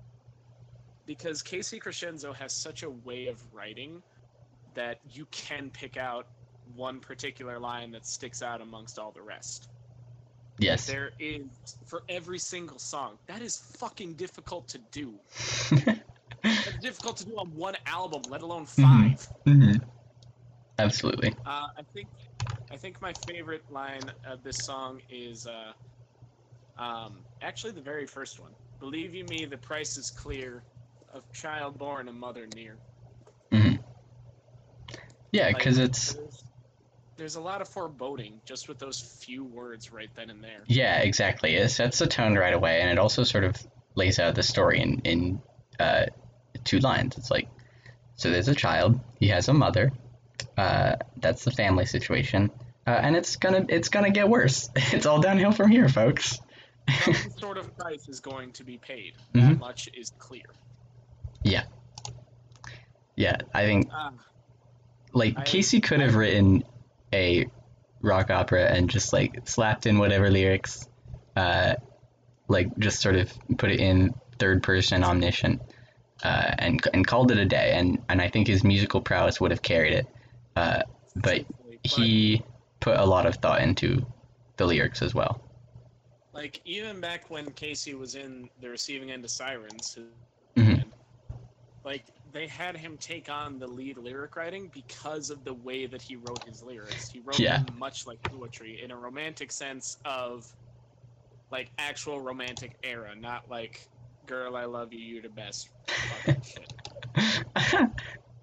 because Casey Crescenzo has such a way of writing that you can pick out one particular line that sticks out amongst all the rest. Yes. There is, for every single song. That is fucking difficult to do. That's difficult to do on one album, let alone five. hmm Absolutely. Uh, I think I think my favorite line of this song is uh, um, actually the very first one. Believe you me, the price is clear, of child born, a mother near. hmm Yeah, Like, because it's there's, there's a lot of foreboding just with those few words right then and there. yeah, exactly. It sets the tone right away, and it also sort of lays out the story in in uh, two lines. It's like, so there's a child, he has a mother. Uh, that's the family situation, uh, and it's gonna it's gonna get worse. It's all downhill from here, folks. Some sort of price is going to be paid. Mhm. That much is clear. Yeah, yeah. I think Uh, like I- Casey could have written a rock opera and just like slapped in whatever lyrics, uh, like just sort of put it in third person omniscient, uh, and and called it a day. And and I think his musical prowess would have carried it. Uh, but truthfully, but he put a lot of thought into the lyrics as well. Like, even back when Casey was in the receiving end of Sirens, his Mhm. band, like, they had him take on the lead lyric writing because of the way that he wrote his lyrics. He wrote Yeah. them much like poetry, in a romantic sense of, like, actual romantic era, not like, girl, I love you, you're the best fucking shit.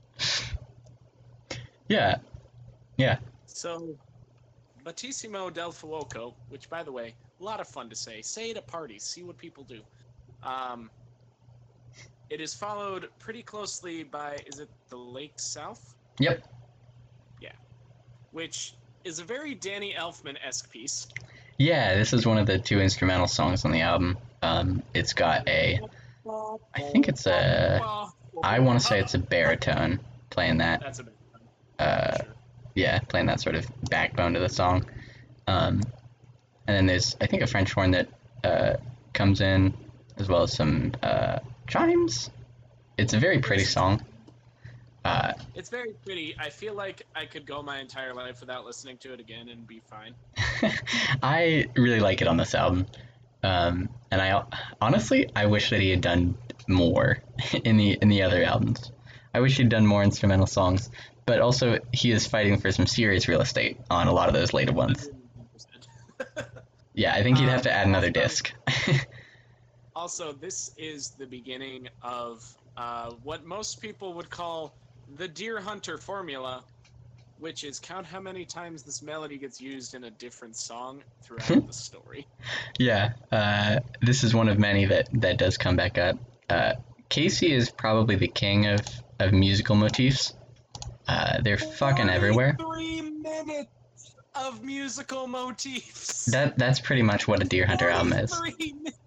Yeah. Yeah. So, Battissimo del Fuoco, which, by the way, a lot of fun to say. Say it at parties. See what people do. Um, it is followed pretty closely by, is it The Lake South? Yep. Yeah. Which is a very Danny Elfman-esque piece. Yeah, this is one of the two instrumental songs on the album. Um, it's got a, I think it's a, I want to say it's a baritone playing that. That's a bit. Uh, Sure. yeah, playing that sort of backbone to the song. Um, and then there's, I think, a French horn that uh, comes in, as well as some uh, chimes. It's a very pretty song. Uh, It's very pretty. I feel like I could go my entire life without listening to it again and be fine. I really like it on this album. Um, and I honestly, I wish that he had done more in the in the other albums. I wish he'd done more instrumental songs, but also he is fighting for some serious real estate on a lot of those later ones. one hundred percent. Yeah, I think he'd have to add another Um, disc. Also, this is the beginning of uh, what most people would call the Deer Hunter formula, which is count how many times this melody gets used in a different song throughout the story. Yeah, uh, this is one of many that, that does come back up. Uh, Casey is probably the king of, of musical motifs. Uh, they're fucking everywhere. Three minutes of musical motifs. That that's pretty much what a Deer Hunter album is. Three minutes.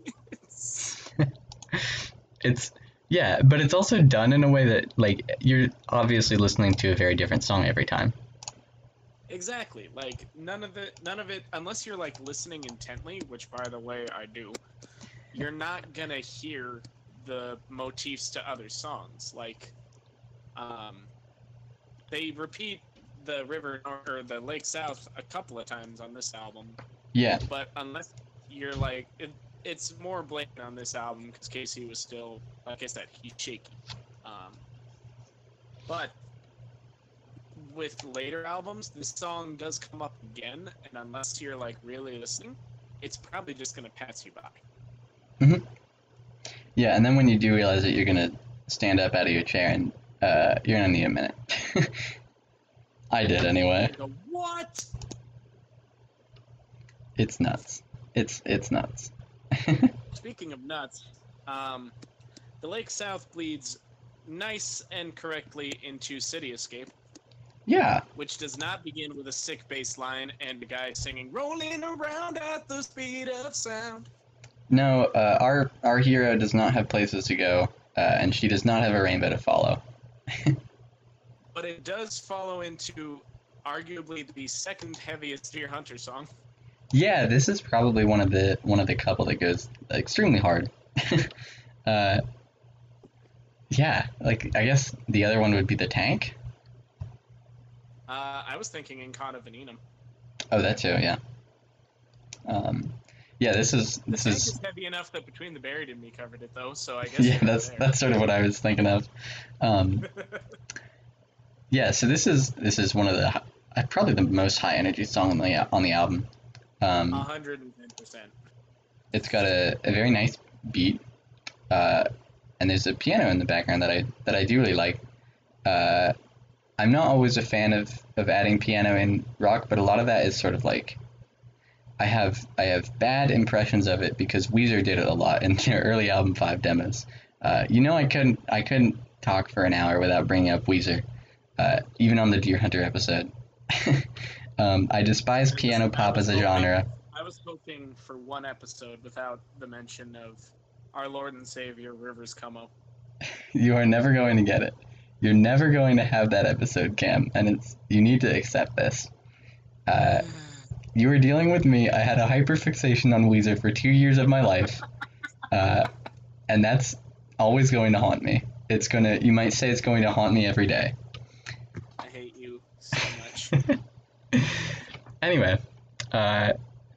It's yeah, but it's also done in a way that like you're obviously listening to a very different song every time. Exactly. Like none of it none of it unless you're like listening intently, which by the way I do, you're not gonna hear the motifs to other songs. Like um they repeat the river or the Lake South a couple of times on this album, Yeah. but unless you're like it, it's more blatant on this album because Casey was still, like I said, he's shaky. Um, but with later albums, this song does come up again, and unless you're like really listening, it's probably just gonna pass you by. Mm-hmm. Yeah, and then when you do realize that you're gonna stand up out of your chair and uh, you're gonna need a minute. I did anyway. You go, what? It's nuts. It's it's nuts. Speaking of nuts, um, the Lake South bleeds nice and correctly into City Escape, Yeah. which does not begin with a sick bass line and a guy singing "Rolling around at the speed of sound." No, uh, our our hero does not have places to go, uh, and she does not have a rainbow to follow. But it does follow into arguably the second heaviest Deer Hunter song. Yeah, this is probably one of the one of the couple that goes extremely hard. uh, yeah, like I guess the other one would be the tank. Uh, I was thinking Incana Venenum. Oh, that too, yeah. Um, yeah, this is The this tank is is heavy enough that Between the Buried and Me covered it, though, so I guess. yeah, we're that's there. that's sort of what I was thinking of. Um, yeah, so this is this is one of the hi- uh, probably the most high energy song on the on the album. Um, one hundred ten percent. It's got a, a very nice beat, uh, and there's a piano in the background that I that I do really like. Uh, I'm not always a fan of, of adding piano in rock, but a lot of that is sort of like I have I have bad impressions of it because Weezer did it a lot in their early album five demos. Uh, you know, I couldn't I couldn't talk for an hour without bringing up Weezer, uh, even on the Deer Hunter episode. um, I despise piano pop as a genre. I was hoping for one episode without the mention of our Lord and Savior Rivers Como. You are never going to get it. You're never going to have that episode, Cam, and it's you need to accept this. Uh, you were dealing with me. I had a hyperfixation on Weezer for two years of my life, uh, and that's always going to haunt me. It's gonna. You might say it's going to haunt me every day. I hate you so much. Anyway, uh,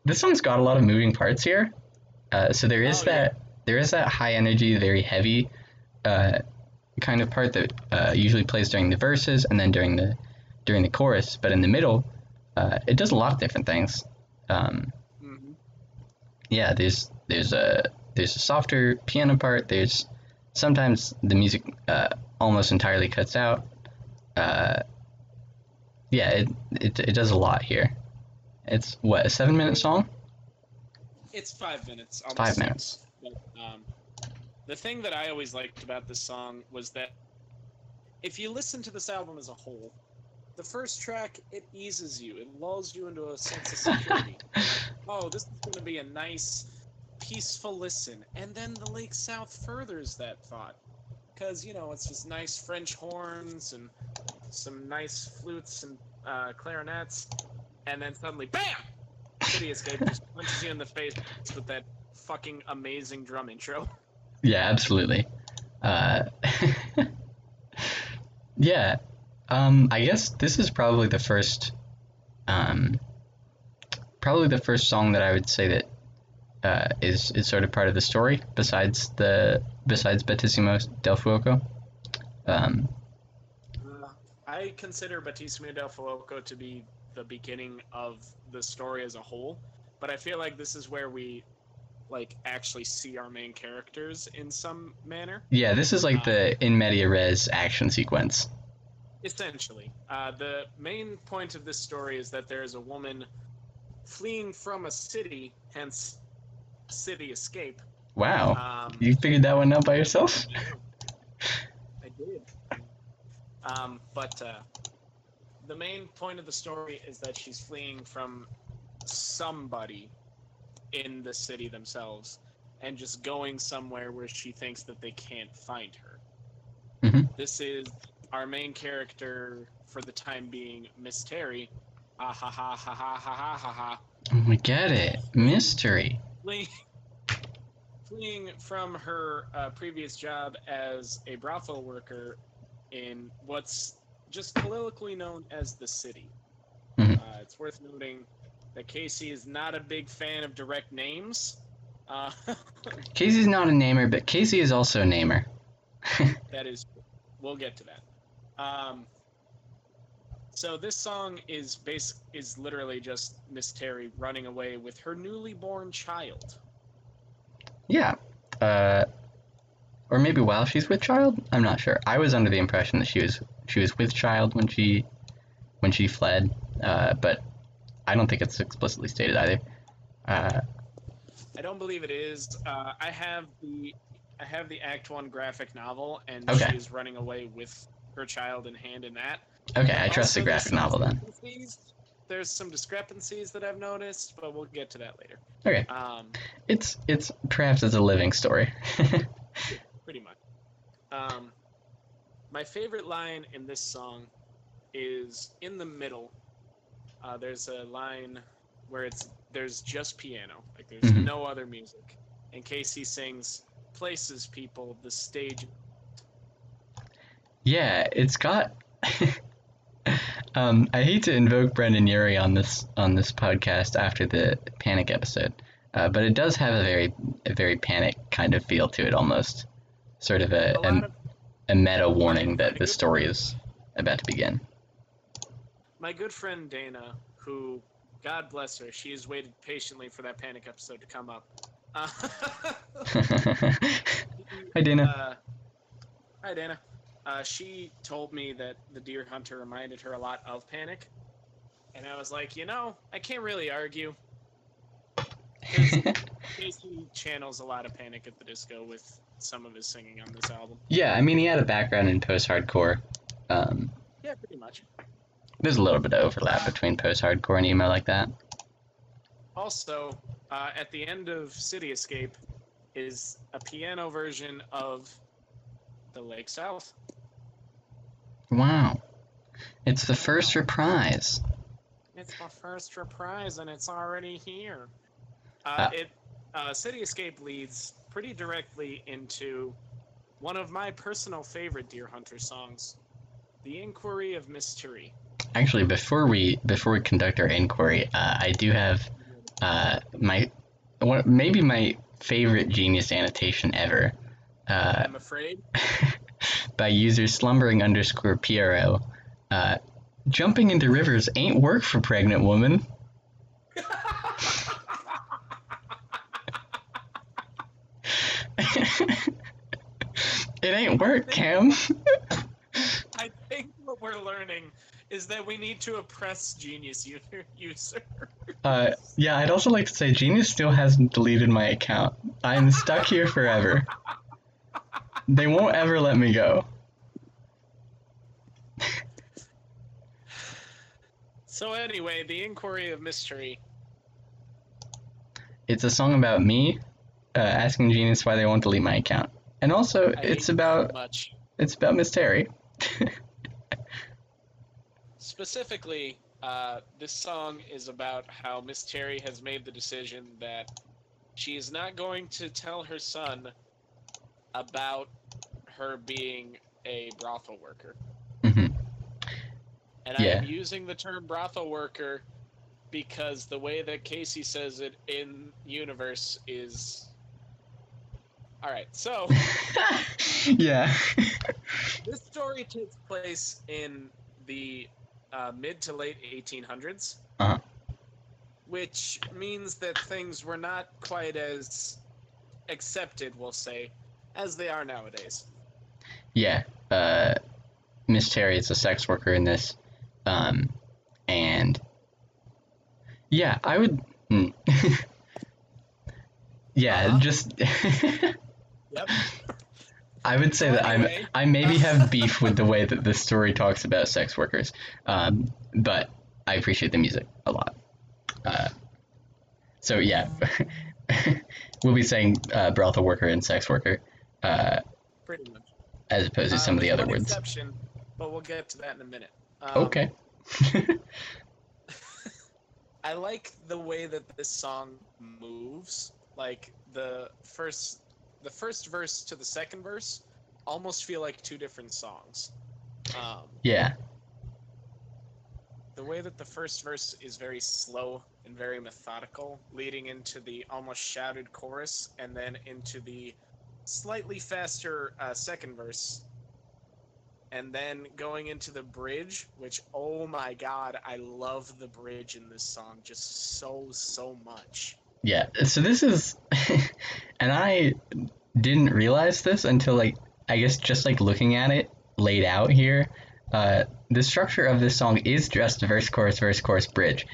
this song's got a lot of moving parts here. Uh, so there is Oh, that there is that high energy, very heavy uh, kind of part that uh, usually plays during the verses and then during the during the chorus. But in the middle, uh, it does a lot of different things. Um, hmm yeah, there's there's a there's a softer piano part. There's sometimes the music uh, almost entirely cuts out. Uh, yeah, it, it it does a lot here. It's what, a seven minute song? It's five minutes. Almost Five six. minutes. But, um, the thing that I always liked about this song was that if you listen to this album as a whole, the first track, it eases you. It lulls you into a sense of security. Like, oh, this is going to be a nice, peaceful listen. And then the Lake South furthers that thought. Because, you know, it's just nice French horns and some nice flutes and uh, clarinets. And then suddenly, BAM! City Escape just punches you in the face with that fucking amazing drum intro. Yeah, absolutely. Uh, yeah, um, I guess this is probably the first, um, probably the first song that I would say that uh, is is sort of part of the story besides the besides Battissimo del Fuoco. Um, Uh, I consider Battissimo del Fuoco to be the beginning of the story as a whole, but I feel like this is where we like actually see our main characters in some manner. yeah, this is like Uh, the in media res action sequence. Essentially, uh, the main point of this story is that there is a woman fleeing from a city, hence City Escape. Wow, Um, you figured that one out by yourself? I did. Um, but uh, the main point of the story is that she's fleeing from somebody in the city themselves and just going somewhere where she thinks that they can't find her. Mhm. This is our main character for the time being, Miss Terry. Ah ha ha ha ha ha ha ha ha. Oh, we get it. Mystery. Fleeing, fleeing from her uh, previous job as a brothel worker in what's just colloquially known as the city. Mhm. Uh, it's worth noting that Casey is not a big fan of direct names. Uh, Casey's not a namer, but Casey is also a namer. that is, we'll get to that. Um, so this song is basic is literally just Miss Terry running away with her newly born child. Yeah. Uh, or maybe while she's with child? I'm not sure. I was under the impression that she was she was with child when she when she fled, uh, but I don't think it's explicitly stated either. Uh, I don't believe it is. Uh, I have the I have the Act One graphic novel, and Okay. she is running away with her child in hand in that. okay, I trust Also, the graphic there's novel some then. discrepancies- There's some discrepancies that I've noticed, but we'll get to that later. Okay, Um, it's it's perhaps it's a living story. pretty much. Um, my favorite line in this song is in the middle. Uh, there's a line where it's there's just piano, like there's Mhm. no other music, and Casey sings "Places, People, the Stage." Yeah, it's got. um, I hate to invoke Brendan Urie on this on this podcast after the Panic episode, uh, but it does have a very a very Panic kind of feel to it, almost sort of a A lot a, of a meta warning my that the good story friend- is about to begin. My good friend Dana, who, God bless her, she has waited patiently for that Panic episode to come up. Uh, Hi, Dana. Uh, hi, Dana. Uh, she told me that the Deer Hunter reminded her a lot of Panic, and I was like, you know, I can't really argue. 'Cause Casey channels a lot of Panic at the Disco with some of his singing on this album. Yeah, I mean, he had a background in post-hardcore. Um, Yeah, pretty much. there's a little bit of overlap between post-hardcore and emo like that. Also, uh, at the end of City Escape is a piano version of The Lake South. Wow. It's the first reprise. It's my first reprise, and it's already here. Uh, Uh. it uh, City Escape leads pretty directly into one of my personal favorite Deer Hunter songs, "The Inquiry of Mystery." Actually, before we before we conduct our inquiry, uh, I do have uh, my one, maybe my favorite Genius annotation ever. Uh, I'm afraid. by user slumbering underscore P R O. Uh, jumping into rivers ain't work for pregnant woman. It ain't work, Cam. I think what we're learning is that we need to oppress Genius users. Uh, yeah, I'd also like to say Genius still hasn't deleted my account. I'm stuck here forever. They won't ever let me go. So anyway, the Inquiry of Mystery. It's a song about me uh, asking Genius why they won't delete my account. And also, I it's hate you about so much. it's about Miss Terry. Specifically, uh, this song is about how Miss Terry has made the decision that she is not going to tell her son about her being a brothel worker. Mm-hmm. And Yeah. I'm using the term brothel worker because the way that Casey says it in universe is... Alright, so... Yeah. This story takes place in the uh, mid to late eighteen hundreds, Uh-huh. which means that things were not quite as accepted, we'll say, as they are nowadays. Yeah. Uh, Miss Terry is a sex worker in this. Um, and... Yeah, I would... Mm. yeah, Uh-huh. just... Yep. I would say So that anyway, I'm, I maybe uh, have beef with the way that this story talks about sex workers, um, but I appreciate the music a lot. Uh, so yeah, we'll be saying uh, brothel worker and sex worker, uh, pretty much. as opposed to Uh, some of the there's other one words. exception, but we'll get to that in a minute. Um, Okay. I like the way that this song moves. Like the first, the first verse to the second verse, almost feel like two different songs. Um, Yeah. the way that the first verse is very slow and very methodical, leading into the almost shouted chorus, and then into the slightly faster uh, second verse, and then going into the bridge, which, oh my god, I love the bridge in this song just so, so much. Yeah. So this is, and I didn't realize this until like I guess just like looking at it laid out here. Uh, the structure of this song is just verse, chorus, verse, chorus, bridge,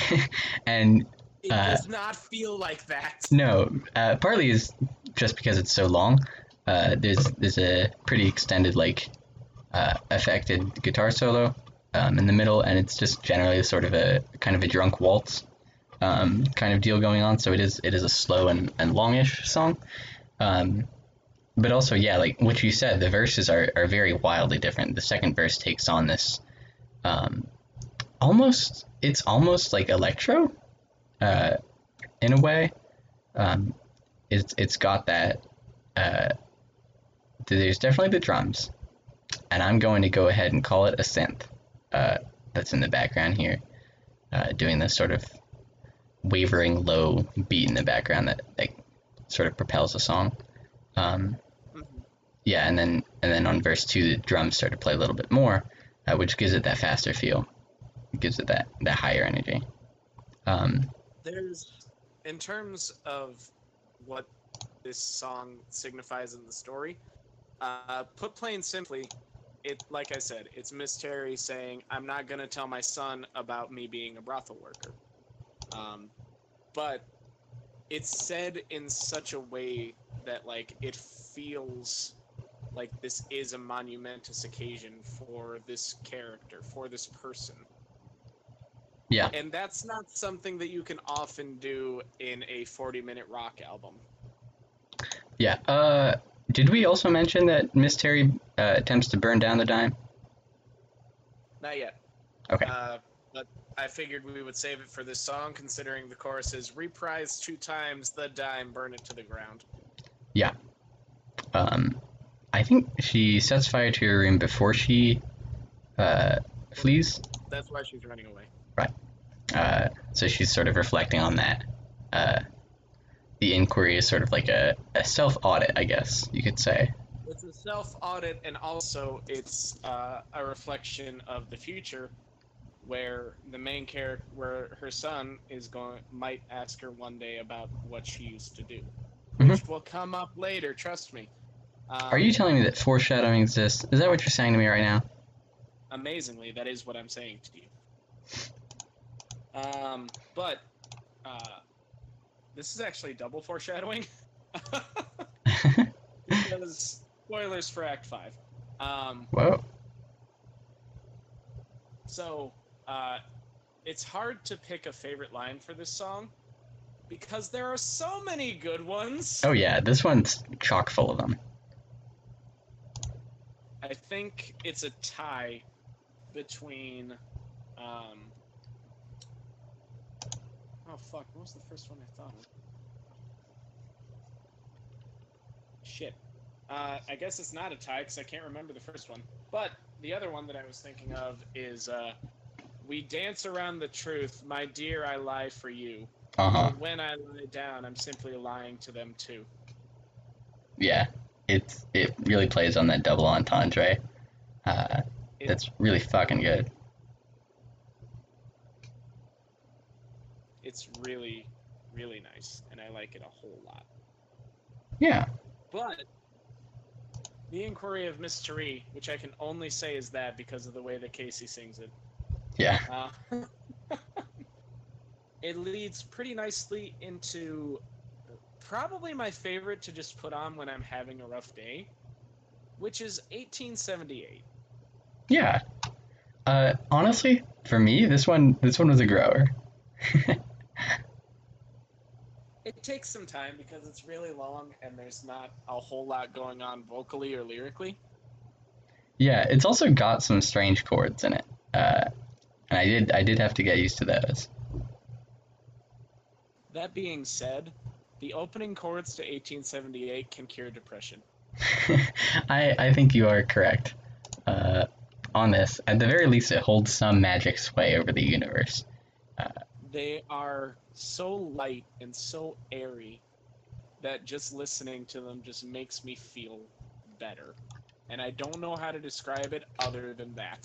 and It uh, does not feel like that. no, uh, partly is just because it's so long. Uh, there's there's a pretty extended like uh, affected guitar solo um, in the middle, and it's just generally sort of a kind of a drunk waltz um, kind of deal going on. So it is it is a slow and, and longish song. Um, but also, yeah, like what you said, the verses are, are very wildly different. The second verse takes on this um, almost, it's almost like electro uh, in a way. Um, it's it's got that. Uh, there's definitely the drums, and I'm going to go ahead and call it a synth. Uh, that's in the background here, uh, doing this sort of wavering low beat in the background that like sort of propels the song. Um, Mm-hmm. yeah, and then and then on verse two, the drums start to play a little bit more, uh, which gives it that faster feel. It gives it that that higher energy. Um, There's, in terms of what this song signifies in the story, uh, put plain simply, it like I said, it's Miss Terry saying, "I'm not gonna tell my son about me being a brothel worker," um, but it's said in such a way that like it feels like this is a monumentous occasion for this character, for this person. yeah, And that's not something that you can often do in a forty minute rock album. yeah. Uh, did we also mention that Miss Terry uh, attempts to burn down the dime? Not yet. Okay. Uh, but I figured we would save it for this song, considering the chorus is reprise two times the dime, burn it to the ground. Yeah. Um, I think she sets fire to her room before she uh, flees. That's why she's running away. Right. Uh, so she's sort of reflecting on that uh, the inquiry is sort of like a, a self-audit, I guess you could say. It's a self-audit, and also it's uh, a reflection of the future, where the main character, where her son is going, might ask her one day about what she used to do, Mhm. which will come up later. Trust me. Um, Are you telling me that foreshadowing exists? Is that what you're saying to me right now? Amazingly, that is what I'm saying to you. Um, but uh, this is actually double foreshadowing. Because spoilers for Act Five. Um, Whoa. so uh, it's hard to pick a favorite line for this song because there are so many good ones. Oh yeah, this one's chock full of them. I think it's a tie between. Um, oh fuck! What was the first one I thought of? Shit. Uh, I guess it's not a tie because I can't remember the first one. But the other one that I was thinking of is uh, "We dance around the truth, my dear, I lie for you. Uh-huh. But when I lie down, I'm simply lying to them too." Yeah, it's it really plays on that double entendre. Uh, It, that's really fucking good. it's really, really nice, and I like it a whole lot. Yeah. But the Inquiry of Mystery, which I can only say is that because of the way that Casey sings it. Yeah. Uh, it leads pretty nicely into probably my favorite to just put on when I'm having a rough day, which is eighteen seventy-eight. Yeah. Uh, honestly, for me, this one this one was a grower. It takes some time because it's really long and there's not a whole lot going on vocally or lyrically. Yeah, it's also got some strange chords in it, uh, and I did I did have to get used to those. That being said, the opening chords to eighteen seventy-eight can cure depression. I I think you are correct uh, on this. At the very least, it holds some magic sway over the universe. Uh, They are so light and so airy that just listening to them just makes me feel better. And I don't know how to describe it other than that.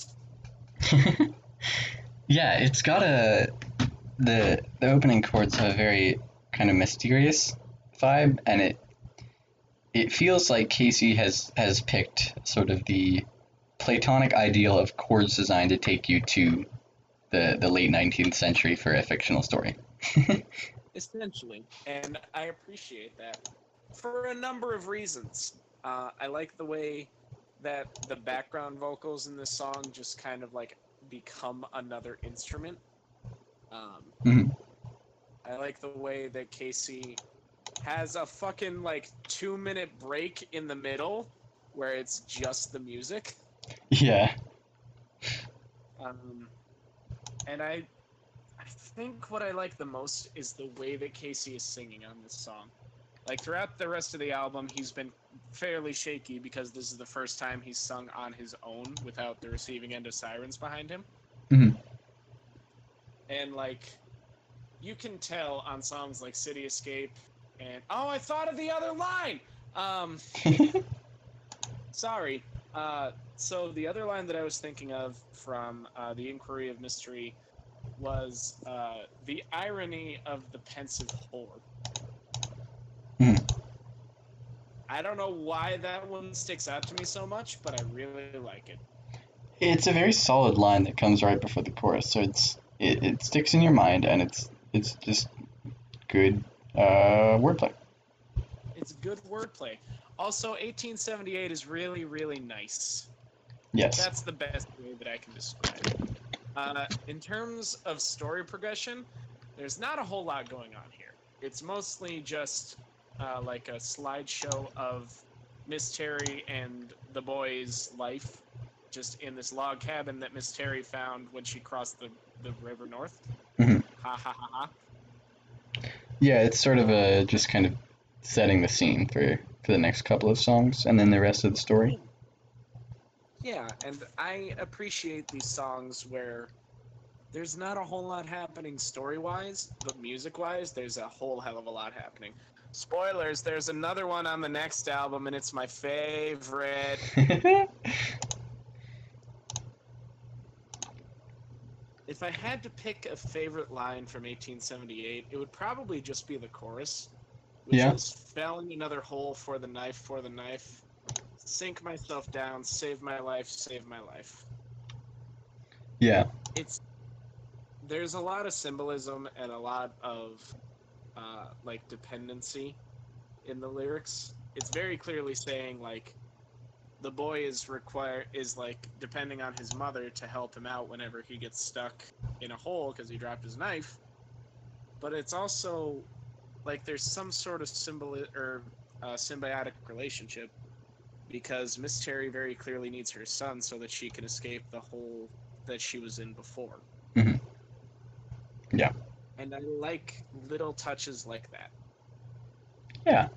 yeah, it's got a the the opening chords have a very kind of mysterious vibe, and it it feels like Casey has has picked sort of the Platonic ideal of chords designed to take you to the the late nineteenth century for a fictional story. Essentially. And I appreciate that for a number of reasons. Uh, I like the way that the background vocals in this song just kind of like become another instrument. Um, Mhm. I like the way that Casey has a fucking like two minute break in the middle where it's just the music. Yeah. Um, and I, I think what I like the most is the way that Casey is singing on this song. Like throughout the rest of the album, he's been fairly shaky because this is the first time he's sung on his own without the receiving end of sirens behind him. Mhm. And like, you can tell on songs like City Escape and oh, I thought of the other line. Um, sorry. Uh, so the other line that I was thinking of from uh, The Inquiry of Mystery was uh, the irony of the pensive whore. Mhm. I don't know why that one sticks out to me so much, but I really like it. It's a very solid line that comes right before the chorus, so it's it, it sticks in your mind, and it's it's just good uh, wordplay. It's good wordplay. Also, eighteen seventy-eight is really, really nice. Yes. That's the best way that I can describe it. Uh, in terms of story progression, there's not a whole lot going on here. It's mostly just uh, like a slideshow of Miss Terry and the boy's life, just in this log cabin that Miss Terry found when she crossed the, the river north. Mhm. Ha ha ha ha. Yeah, it's sort of a just kind of setting the scene for for the next couple of songs, and then the rest of the story. Yeah, and I appreciate these songs where there's not a whole lot happening story-wise, but music-wise, there's a whole hell of a lot happening. Spoilers, there's another one on the next album, and it's my favorite. If I had to pick a favorite line from eighteen seventy-eight, it would probably just be the chorus, which Yeah. is felling another hole for the knife, for the knife, sink myself down, save my life, save my life. Yeah. It's there's a lot of symbolism and a lot of uh, like dependency in the lyrics. It's very clearly saying like the boy is require is like depending on his mother to help him out whenever he gets stuck in a hole because he dropped his knife. But it's also like there's some sort of symbol or uh, symbiotic relationship because Miss Terry very clearly needs her son so that she can escape the hole that she was in before. Mm-hmm. Yeah. And I like little touches like that. Yeah.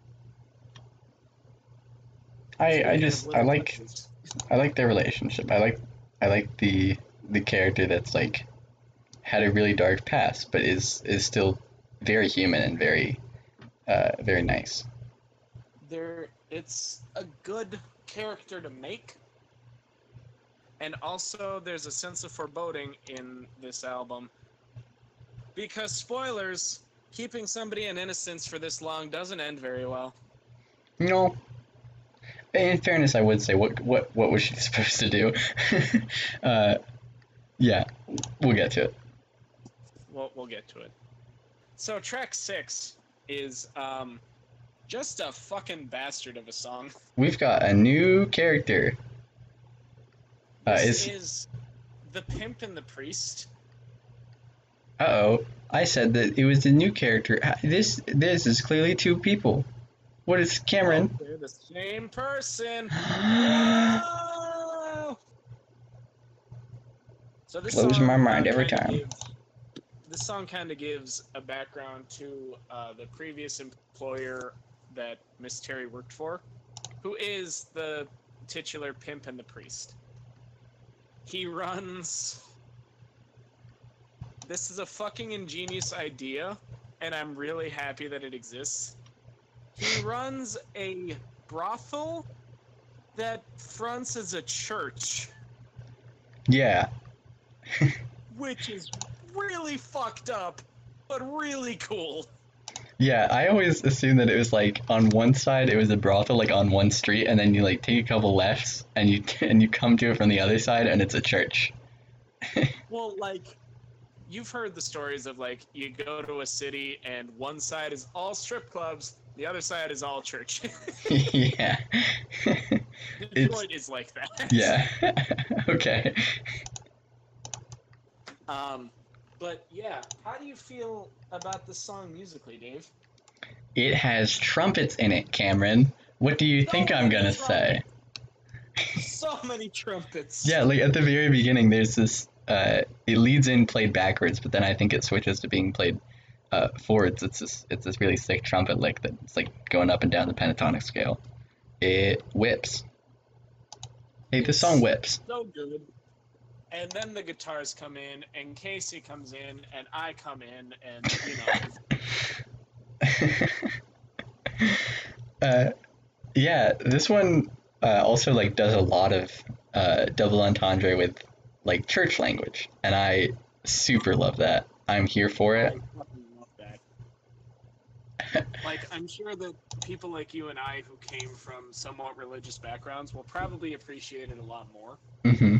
I, I Speaking just of I little like touches, I like their relationship. I like I like the the character that's like had a really dark past, but is is still very human and very uh, very nice. there it's a good character to make. And also there's a sense of foreboding in this album. Because spoilers, keeping somebody in innocence for this long doesn't end very well. No. In fairness, I would say what what what was she supposed to do? uh, yeah, we'll get to it. We'll, we'll get to it. So track six is um, just a fucking bastard of a song. We've got a new character. Uh, This is is the Pimp and the Priest. uh oh, I said that it was a new character. Uh, This this is clearly two people. What is Cameron? Oh, they're the same person. Whoa! So this Blows song, my mind uh, every kinda time. Gives, this song kind of gives a background to uh, the previous employer that Miss Terry worked for, who is the titular Pimp and the Priest. He runs. This is a fucking ingenious idea, and I'm really happy that it exists. He runs a brothel that fronts as a church, Yeah. which is really fucked up, but really cool. Yeah, I always assumed that it was like on one side it was a brothel like on one street, and then you like take a couple lefts and you and you come to it from the other side and it's a church. Well, like, you've heard the stories of like you go to a city and one side is all strip clubs, the other side is all church. Yeah. Detroit is like that. Yeah. Okay. Um, but yeah, how do you feel about this song musically, Dave? It has trumpets in it, Cameron. What do you So think I'm many gonna say? So many trumpets. Yeah, like at the very beginning, there's this. Uh, it leads in played backwards, but then I think it switches to being played uh, forwards. It's this. It's this really sick trumpet lick that's like going up and down the pentatonic scale. It whips. Hey, this song whips. So good. And then the guitars come in, and Casey comes in, and I come in, and you know. uh, yeah, this one uh, also like does a lot of uh, double entendre with like church language, and I super love that. I'm here for I it. fucking love that. Like, I'm sure that people like you and I who came from somewhat religious backgrounds will probably appreciate it a lot more. Mm-hmm.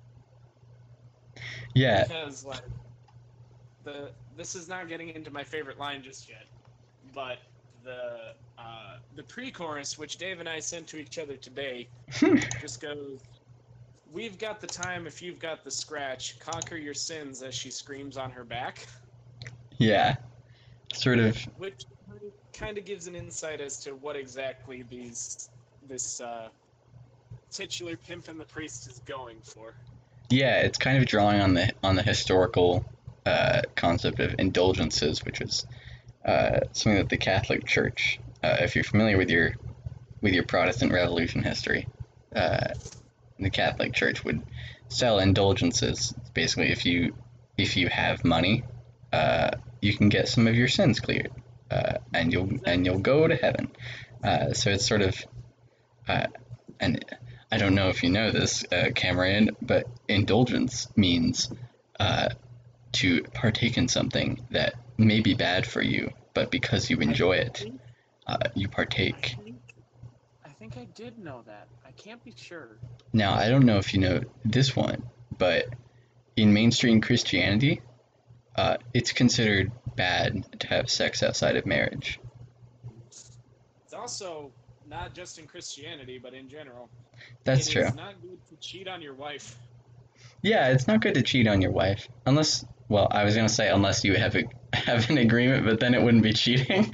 Yeah. Because, like, the this is not getting into my favorite line just yet, but the uh, the pre-chorus, which Dave and I sent to each other today, just goes, "We've got the time if you've got the scratch. Conquer your sins," as she screams on her back. Yeah. Sort of. Which kind of gives an insight as to what exactly these this uh, titular Pimp and the Priest is going for. Yeah, it's kind of drawing on the on the historical uh, concept of indulgences, which is uh, something that the Catholic Church, uh, if you're familiar with your with your Protestant Revolution history, uh, the Catholic Church would sell indulgences. Basically, if you if you have money, uh, you can get some of your sins cleared, uh, and you'll and you'll go to heaven. Uh, so it's sort of, uh, and I don't know if you know this, uh, Cameron, but indulgence means uh, to partake in something that may be bad for you, but because you enjoy it, uh, you I partake. think, I think I did know that. I can't be sure. Now, I don't know if you know this one, but in mainstream Christianity, uh, it's considered bad to have sex outside of marriage. It's also not just in Christianity, but in general. That's It true. is not good to cheat on your wife. Yeah, it's not good to cheat on your wife, unless, well, I was gonna say unless you have a have an agreement, but then it wouldn't be cheating.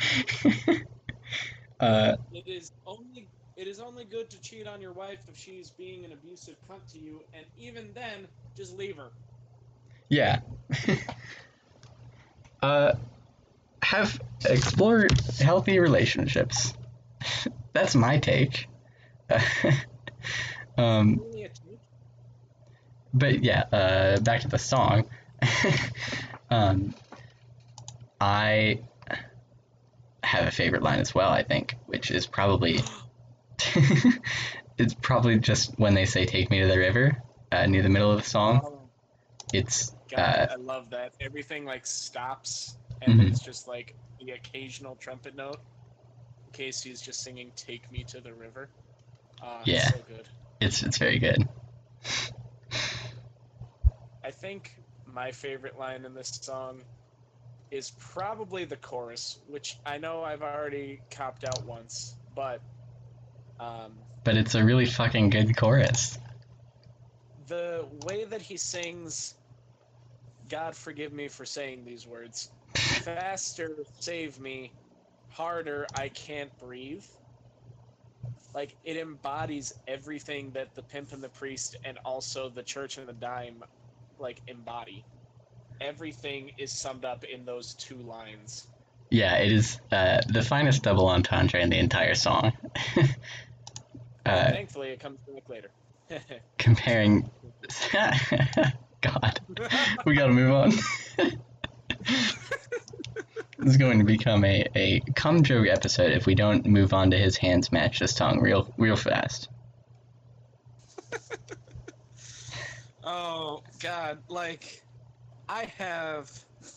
uh, It is only it is only good to cheat on your wife if she's being an abusive cunt to you, and even then, just leave her. yeah. uh, have explore healthy relationships. That's my take. um, Only a take. but yeah, uh, back to the song. um, I have a favorite line as well, I think, which is probably it's probably just when they say "Take me to the river" uh, near the middle of the song. Oh, It's God, uh, I love that. Everything like stops, and Mhm. there's just like the occasional trumpet note. In case he's just singing "Take Me to the River." Ah, yeah, so good. it's it's very good. I think my favorite line in this song is probably the chorus, which I know I've already copped out once, but um, But it's a really fucking good chorus. the way that he sings, God forgive me for saying these words, faster, save me, harder, I can't breathe. Like, it embodies everything that the Pimp and the Priest and also the Church and the Dime, like, embody. Everything is summed up in those two lines. Yeah, it is uh, the finest double entendre in the entire song. And uh, thankfully, it comes back later. comparing. God, we gotta move on. This is going to become a, a cum joke episode if we don't move on to his hands match this tongue real real fast. Oh, God, like, I have...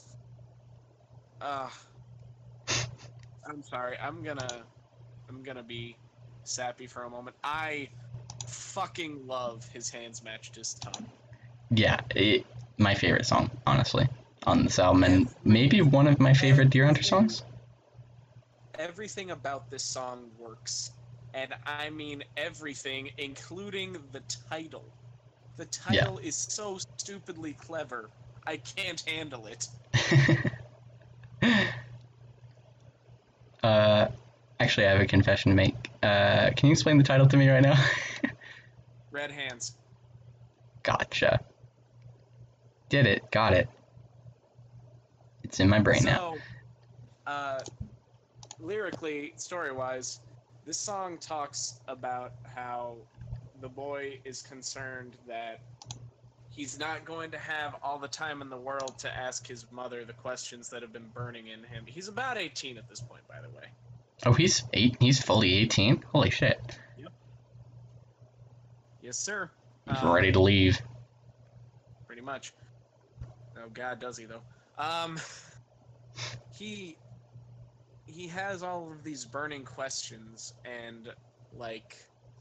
Uh, I'm sorry, I'm gonna... I'm gonna be sappy for a moment. I fucking love his hands matched his tongue. Yeah, it, my favorite song, honestly, on this album, and Every- maybe one of my favorite Deer Hunter everything- songs. Everything about this song works. And I mean everything, including the title. The title is so stupidly clever, I can't handle it. uh, actually, I have a confession to make. Uh, can you explain the title to me right now? Red Hands. Gotcha. Did it. Got it. It's in my brain so, now. uh, lyrically, story-wise, this song talks about how the boy is concerned that he's not going to have all the time in the world to ask his mother the questions that have been burning in him. He's about eighteen at this point, by the way. Oh, he's eight. He's fully eighteen. Holy shit. Yep. Yes, sir. He's Um, ready to leave. Pretty much. Oh God, does he though? Um, he he has all of these burning questions, and like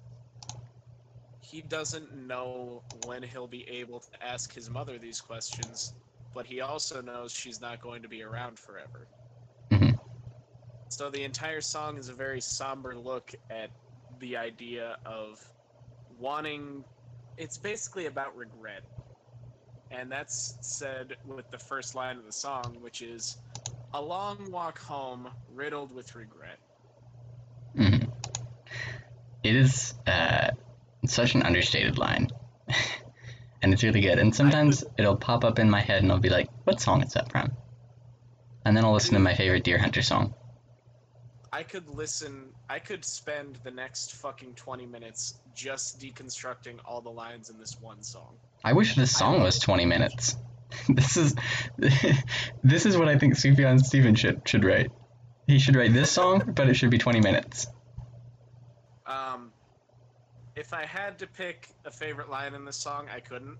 he doesn't know when he'll be able to ask his mother these questions, but he also knows she's not going to be around forever. Mhm. So the entire song is a very somber look at the idea of wanting. It's basically about regret. And that's said with the first line of the song, which is, "A long walk home, riddled with regret." Mhm. It is uh, such an understated line. And it's really good. And sometimes it'll pop up in my head and I'll be like, what song is that from? And then I'll listen to my favorite Deer Hunter song. I could listen, I could spend the next fucking twenty minutes just deconstructing all the lines in this one song. I wish this song love was it. twenty minutes. This is this is what I think Sufjan Stevens should should write. He should write this song, but it should be twenty minutes. Um, if I had to pick a favorite line in this song, I couldn't.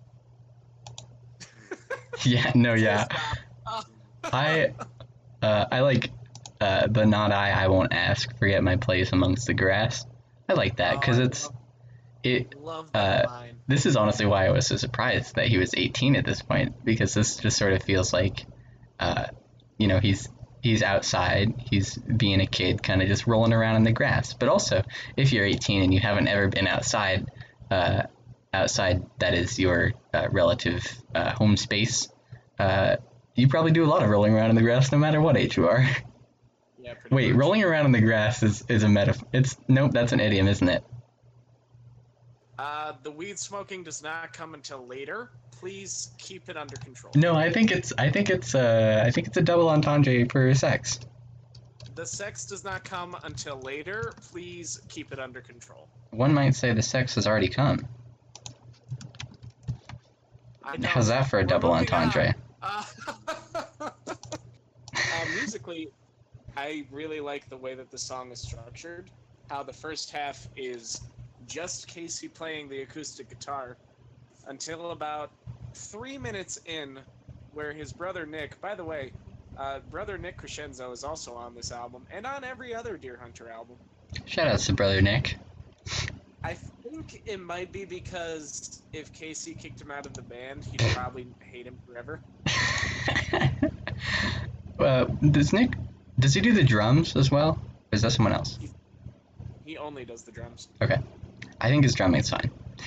Yeah, no, yeah. I uh, I like uh, the not I, I won't ask, forget my place amongst the grass. I like that because Oh, I it's love- it. Love that Uh, line. This is honestly why I was so surprised that he was eighteen at this point, because this just sort of feels like, uh, you know, he's he's outside, he's being a kid, kind of just rolling around in the grass. But also, if you're eighteen and you haven't ever been outside, uh, outside that is your uh, relative uh, home space, uh, you probably do a lot of rolling around in the grass, no matter what age you are. Yeah, pretty Wait, much. rolling around in the grass is is a metaphor. It's nope, that's an idiom, isn't it? Uh, the weed smoking does not come until later. Please keep it under control. No, I think it's I think it's uh I think it's a double entendre for sex. The sex does not come until later. Please keep it under control. One might say the sex has already come. I don't- How's that for a We're double moving entendre? on. Uh, uh, musically, I really like the way that the song is structured. How the first half is just Casey playing the acoustic guitar until about three minutes in, where his brother Nick, by the way, uh, brother Nick Crescenzo is also on this album and on every other Deer Hunter album. Shout out to brother Nick. I think it might be because if Casey kicked him out of the band, he'd probably hate him forever. uh, does Nick does he do the drums as well? Or is that someone else? He only does the drums. Okay. I think his drumming's fine.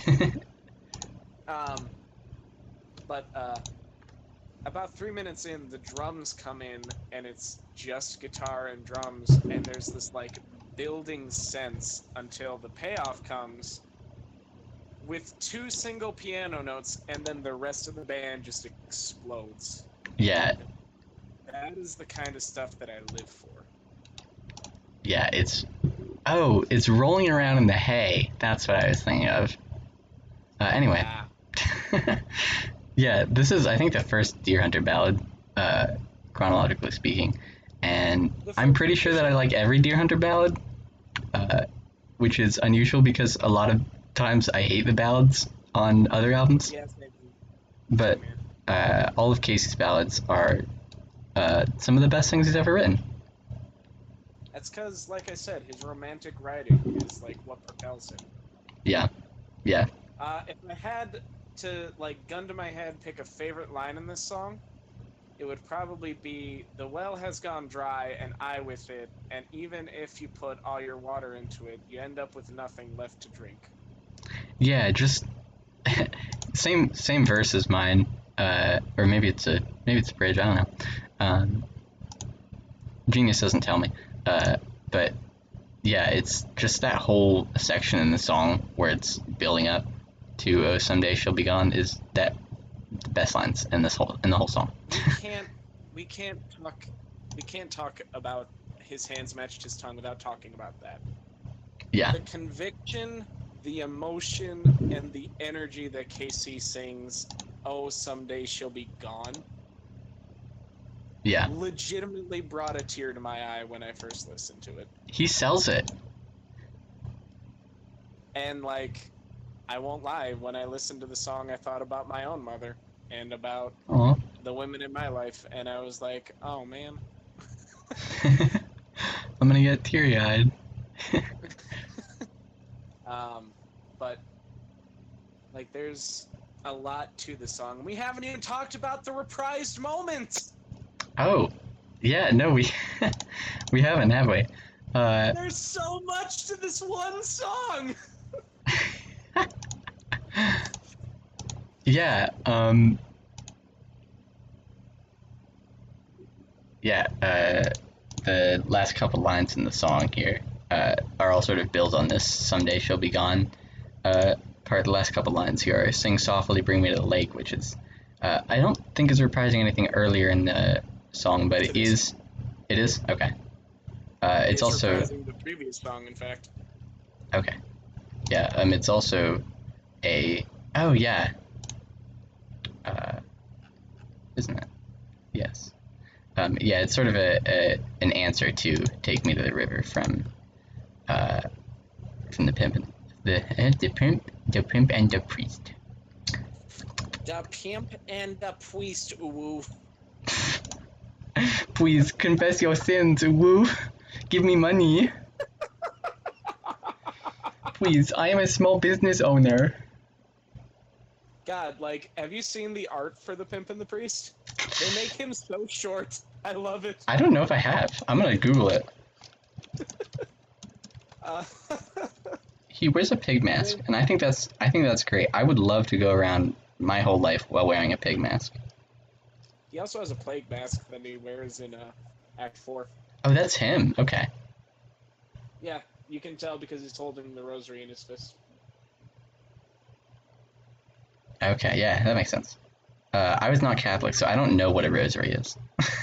Um, but uh, about three minutes in, the drums come in, and it's just guitar and drums, and there's this like building sense until the payoff comes with two single piano notes, and then the rest of the band just explodes. Yeah, That is the kind of stuff that I live for. yeah, it's oh, it's rolling around in the hay. That's what I was thinking of. Uh, anyway. Ah, Yeah, this is I think the first Deer Hunter ballad, uh, chronologically speaking, and The I'm first pretty sure that I official- like every Deer Hunter ballad, uh, which is unusual because a lot of times I hate the ballads on other albums, yes, maybe. but Man. uh, all of Casey's ballads are uh, some of the best things he's ever written. That's because, like I said, his romantic writing is like what propels him. Yeah, yeah. Uh, if I had to, like, gun to my head, pick a favorite line in this song, it would probably be, "The well has gone dry, and I with it, and even if you put all your water into it, you end up with nothing left to drink." Yeah, just same same verse as mine, uh, or maybe it's a maybe it's a bridge. I don't know. Um, Genius doesn't tell me, uh, but yeah, it's just that whole section in the song where it's building up to "Oh, someday she'll be gone" is that the best lines in this whole in the whole song. We can't, we can't talk, we can't talk about his hands matched his tongue without talking about that. Yeah, The conviction, the emotion, and the energy that Casey sings, "Oh, someday she'll be gone," yeah, legitimately brought a tear to my eye when I first listened to it. he sells it. And, like, I won't lie, when I listened to the song, I thought about my own mother and about Aw. the women in my life, and I was like, oh man. I'm gonna get teary eyed. Um, but, like, there's a lot to the song. We haven't even talked about the reprised moments! Oh, yeah, no, we we haven't, have we? Uh, There's so much to this one song! yeah, um, yeah, uh, the last couple lines in the song here uh, are all sort of built on this "someday she'll be gone" uh, part. The last couple lines here are "sing softly, bring me to the lake," which is uh, I don't think is reprising anything earlier in the song, but it It is. is. It is okay. Uh, it's also reprising the previous song, in fact. okay. Yeah, um, it's also a oh yeah. Uh, isn't it? Yes. Um, yeah, it's sort of a, a an answer to "Take Me to the River" from uh, from the pimp, and, the uh, the pimp, the pimp and the priest. The pimp and the priest. Ooh. Please confess your sins, woo. Give me money. Please, I am a small business owner. God, like, have you seen the art for the pimp and the priest? They make him so short. I love it. I don't know if I have. I'm gonna Google it. Uh, He wears a pig mask, and I think that's I think that's great. I would love to go around my whole life while wearing a pig mask. he also has a plague mask that he wears in uh, Act four. Oh, that's him. Okay. Yeah, you can tell because he's holding the rosary in his fist. Okay, yeah, that makes sense. Uh, I was not Catholic, so I don't know what a rosary is.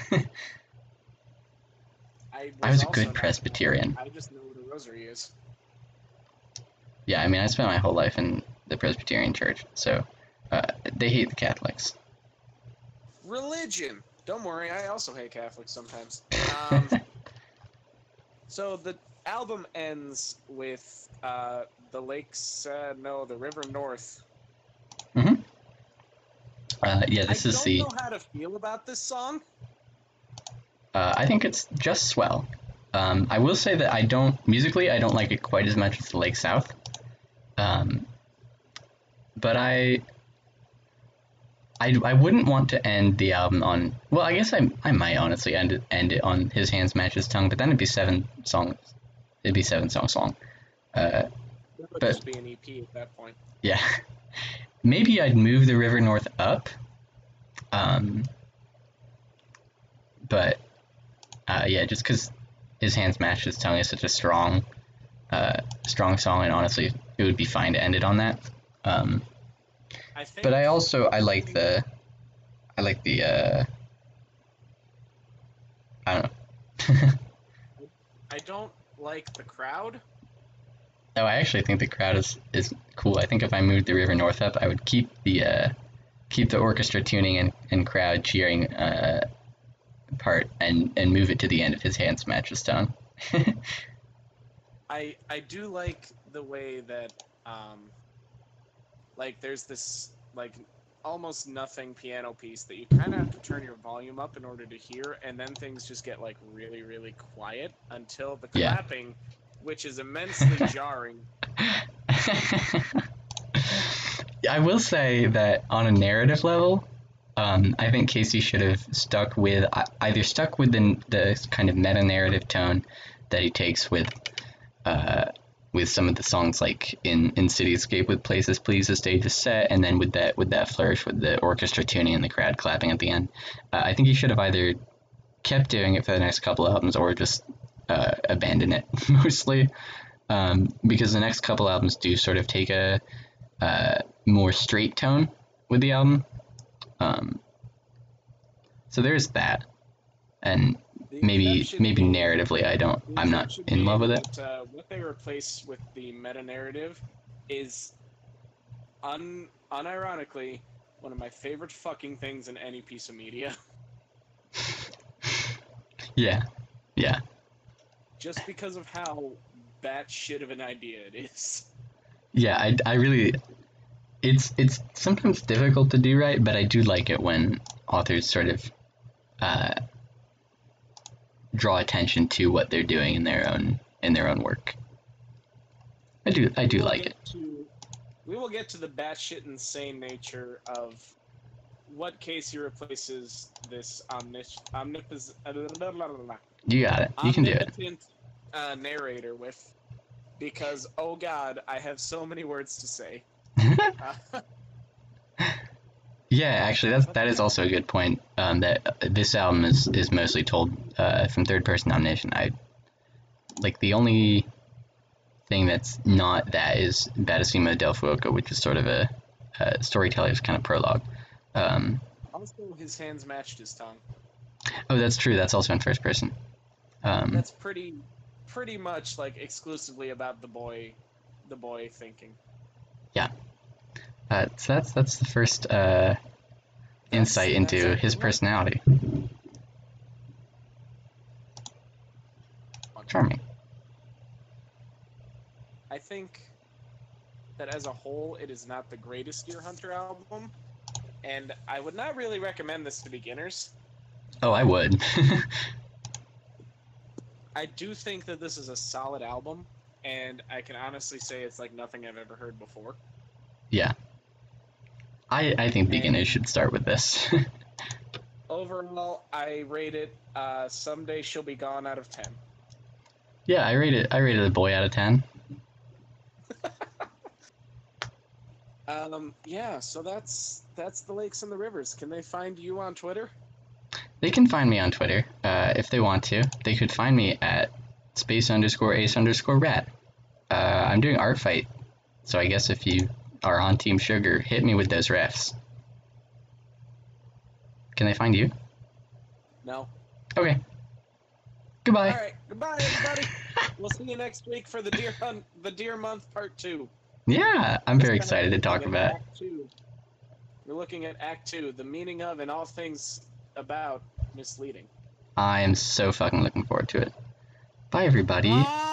I was, I was a also good not Presbyterian. Catholic. I just know what a rosary is. Yeah, I mean, I spent my whole life in the Presbyterian Church, so uh, they hate the Catholics. Religion. Don't worry, I also hate Catholics sometimes. Um, so the album ends with uh, the lakes. Uh, no, the River North. Mm-hmm. Uh, yeah, this I is don't the. know how to feel about this song. Uh, I think it's just swell. Um, I will say that I don't musically I don't like it quite as much as the Lake South. Um, but I, I I wouldn't want to end the album on. Well, I guess I I might honestly end it end it on His Hands Match His Tongue, but then it'd be seven songs. It'd be seven songs long. Uh, It would but just be an E P at that point. yeah, maybe I'd move the River North up. Um, but uh, yeah, just because His Hands Match His Tongue is such a strong, uh, strong song, and honestly, it would be fine to end it on that. Um, I think. but I also I like the, I like the uh, I don't know. I don't like the crowd. No, I actually think the crowd is, is cool. I think if I moved the River North up, I would keep the uh, keep the orchestra tuning and, and crowd cheering uh, part and, and move it to the end of His Hands Match His Tongue. I I do like the way that um, like there's this like almost nothing piano piece that you kind of have to turn your volume up in order to hear, and then things just get like really really quiet until the Yeah. clapping, which is immensely jarring. I will say that on a narrative level, um, I think Casey should have stuck with either stuck with the, the kind of meta narrative tone that he takes with uh, with some of the songs, like in, in Cityscape with Places Please, the stage is set, and then with that with that flourish with the orchestra tuning and the crowd clapping at the end. Uh, I think he should have either kept doing it for the next couple albums or just uh, abandon it mostly, um, because the next couple albums do sort of take a uh, more straight tone with the album. Um, so there's that, and The maybe exception maybe being- narratively I don't the I'm not exception in love being with it. That, uh, what they replace with the meta narrative is un unironically one of my favorite fucking things in any piece of media. Yeah, yeah, Just because of how batshit of an idea it is. yeah. I, I really it's it's sometimes difficult to do right, but I do like it when authors sort of uh, draw attention to what they're doing in their own in their own work. I do I do We will like get it. To, we will get to the batshit insane nature of what Casey replaces this omnis omnipos You got it. You can do it. omnipotent uh, narrator with, because oh god, I have so many words to say. Uh, Yeah, actually, that's that is also a good point. Um, that uh, this album is is mostly told uh, from third person nomination. I like the only thing that's not that is Battesimo del Fuoco, which is sort of a, a storyteller's kind of prologue. Um, also, his hands matched his tongue. oh, that's true. That's also in first person. Um, That's pretty, pretty much like exclusively about the boy, the boy thinking. yeah. Uh, so that's that's the first uh, insight That's- into that's his it. personality. Charming. I think that as a whole, it is not the greatest Deer Hunter album, and I would not really recommend this to beginners. Oh, I would. I do think that this is a solid album, and I can honestly say it's like nothing I've ever heard before. Yeah. I, I think And- beginners should start with this. Overall, I rate it uh, Someday She'll Be Gone out of ten. Yeah, I rated I rated a boy out of ten. Um, yeah, so that's that's the Lakes and the Rivers. Can they find you on Twitter? They can find me on Twitter uh, if they want to. They could find me at space underscore ace underscore rat. Uh, I'm doing art fight, so I guess if you are on Team Sugar, hit me with those refs. Can they find you? No. Okay. Goodbye. All right. Goodbye, everybody. We'll see you next week for the Deer Hunt, the Deer Month Part Two. Yeah, I'm very This time excited to we're talk looking at about. Act Two. We're looking at Act Two, the meaning of and all things about misleading. I am so fucking looking forward to it. Bye, everybody.